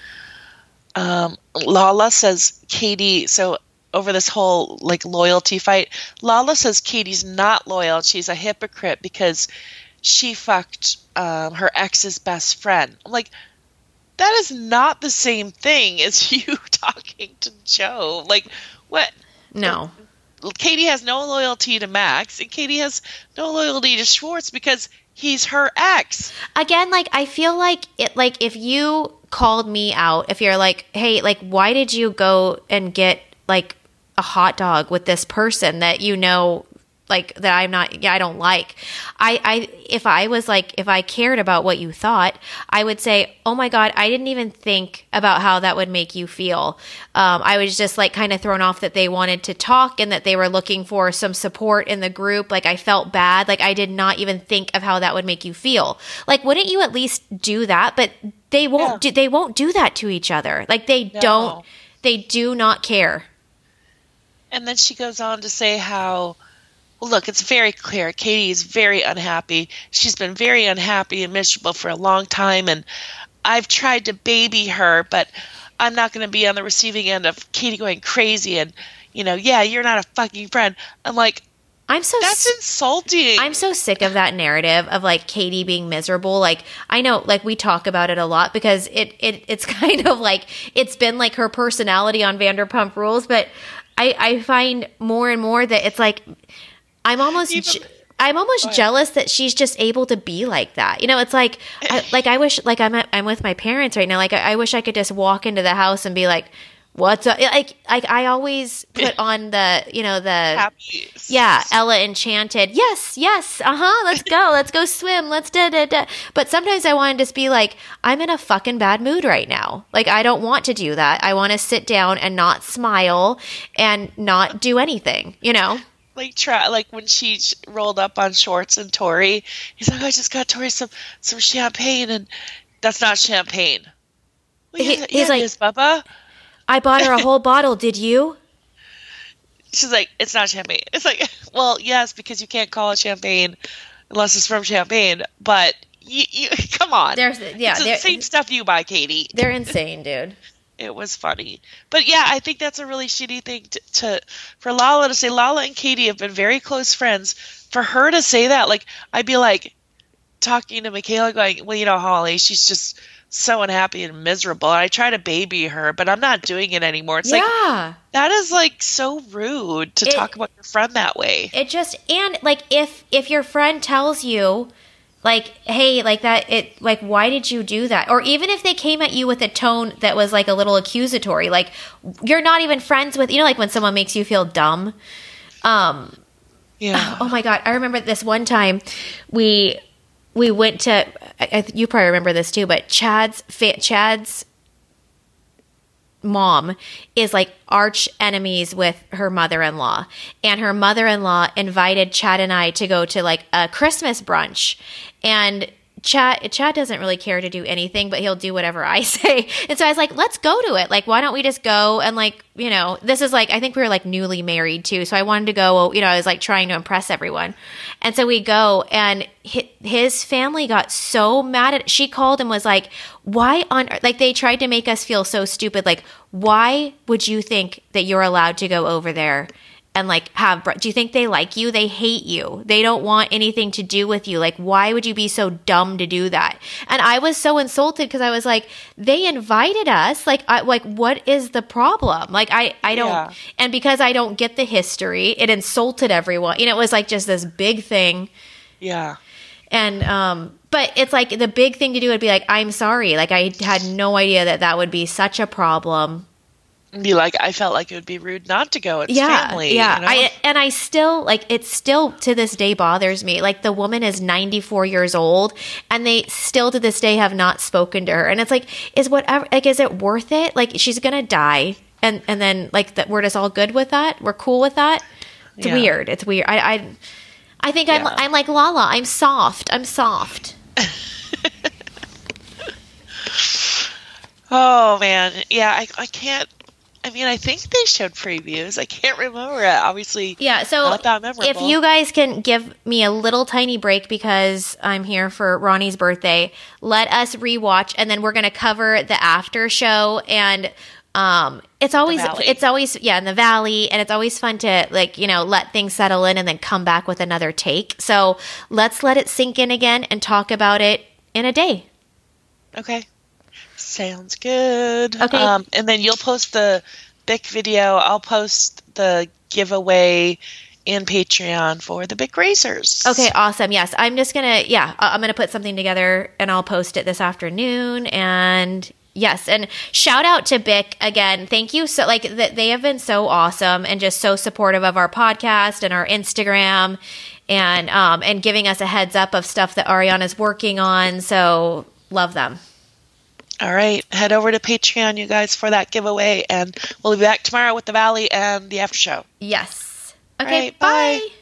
Um, Lala says Katie, so over this whole, like, loyalty fight, Lala says Katie's not loyal. She's a hypocrite because she fucked um, her ex's best friend. I'm like, that is not the same thing as you talking to Joe. Like, what? No. Katie has no loyalty to Max, and Katie has no loyalty to Schwartz because he's her ex. Again, like, I feel like it, like, if you called me out, if you're like, hey, like, why did you go and get, like, a hot dog with this person that you know, like, that I'm not, yeah, I don't like. I, I, if I was like, if I cared about what you thought, I would say, oh my God, I didn't even think about how that would make you feel. Um, I was just like kind of thrown off that they wanted to talk and that they were looking for some support in the group. Like, I felt bad. Like, I did not even think of how that would make you feel. Like, wouldn't you at least do that? But they won't yeah. do, they won't do that to each other. Like, they no. don't, they do not care. And then she goes on to say how, well, look, it's very clear. Katie is very unhappy. She's been very unhappy and miserable for a long time, and I've tried to baby her, but I'm not going to be on the receiving end of Katie going crazy and, you know, yeah, you're not a fucking friend. I'm like, I'm so that's insulting. I'm so sick of that narrative of, like, Katie being miserable. Like, I know, like, we talk about it a lot because it, it it's kind of like it's been like her personality on Vanderpump Rules, but I, I find more and more that it's like I'm almost Even, je- I'm almost jealous that she's just able to be like that. You know, it's like I, like I wish like I'm at, I'm with my parents right now. Like I, I wish I could just walk into the house and be like, "What's up?" Like like I always put on the you know the Happy. yeah Ella Enchanted. Yes, yes, uh huh. Let's go. Let's go swim. Let's da da da. But sometimes I want to just be like, I'm in a fucking bad mood right now. Like I don't want to do that. I want to sit down and not smile and not do anything. You know. Like try like when she rolled up on Schwartz and Tori, he's like, I just got Tori some some champagne, and that's not champagne. Well, he, yeah, he's yeah, like, Miss Bubba. I bought her a whole bottle. Did you? She's like, it's not champagne. It's like, well, yes, because you can't call it champagne unless it's from Champagne. But you, you come on, There's yeah, it's the same stuff you buy, Katie. They're insane, dude. It was funny. But yeah, I think that's a really shitty thing to, to for Lala to say. Lala and Katie have been very close friends. For her to say that, like, I'd be like talking to Michaela going, well, you know, Holly, she's just so unhappy and miserable. I try to baby her, but I'm not doing it anymore. It's yeah. like, that is like so rude to it, talk about your friend that way. It just, and like if, if your friend tells you, like, hey, like that, it, like, why did you do that? Or even if they came at you with a tone that was like a little accusatory, like you're not even friends with, you know, like when someone makes you feel dumb. Um, yeah. Oh my God. I remember this one time we, we went to, I, I, you probably remember this too, but Chad's, fa- Chad's mom is like arch enemies with her mother-in-law, and her mother-in-law invited Chad and I to go to like a Christmas brunch, and Chad Chad doesn't really care to do anything, but he'll do whatever I say. And so I was like, let's go to it. Like, why don't we just go? And like, you know, this is like, I think we were like newly married too. So I wanted to go, you know, I was like trying to impress everyone. And so we go, and his family got so mad at, she called and was like, why on earth? Like they tried to make us feel so stupid. Like, why would you think that you're allowed to go over there and like have, do you think they like you? They hate you. They don't want anything to do with you. Like, why would you be so dumb to do that? And I was so insulted because I was like, they invited us. Like, I, like, what is the problem? Like, I, I don't, yeah. And because I don't get the history, it insulted everyone. You know, it was like just this big thing. Yeah. And, um, but it's like the big thing to do would be like, I'm sorry. Like, I had no idea that that would be such a problem. Be like, I felt like it would be rude not to go. It's yeah, family. Yeah. You know? I, and I still, like, it still to this day bothers me. Like, the woman is ninety-four years old and they still to this day have not spoken to her. And it's like, is whatever, like, is it worth it? Like, she's going to die. And, and then, like, that we're just all good with that. We're cool with that. It's yeah. weird. It's weird. I, I, I think yeah. I'm, I'm like Lala. I'm soft. I'm soft. Oh, man. Yeah, I, I can't. I mean, I think they showed previews. I can't remember it. Obviously, yeah. So not that memorable. If you guys can give me a little tiny break because I'm here for Ronnie's birthday, let us rewatch, and then we're going to cover the after show. And um, it's always, it's always, yeah, in the valley, and it's always fun to like you know let things settle in and then come back with another take. So let's let it sink in again and talk about it in a day. Okay. Sounds good. Okay. Um, and then you'll post the Bic video. I'll post the giveaway in Patreon for the Bic Racers. Okay, awesome. Yes, I'm just going to, yeah, I'm going to put something together and I'll post it this afternoon. And yes, and shout out to Bic again. Thank you. So like th- they have been so awesome and just so supportive of our podcast and our Instagram and, um, and giving us a heads up of stuff that Ariana's working on. So love them. All right. Head over to Patreon, you guys, for that giveaway. And we'll be back tomorrow with the Valley and the after show. Yes. Okay. Right, bye. Bye.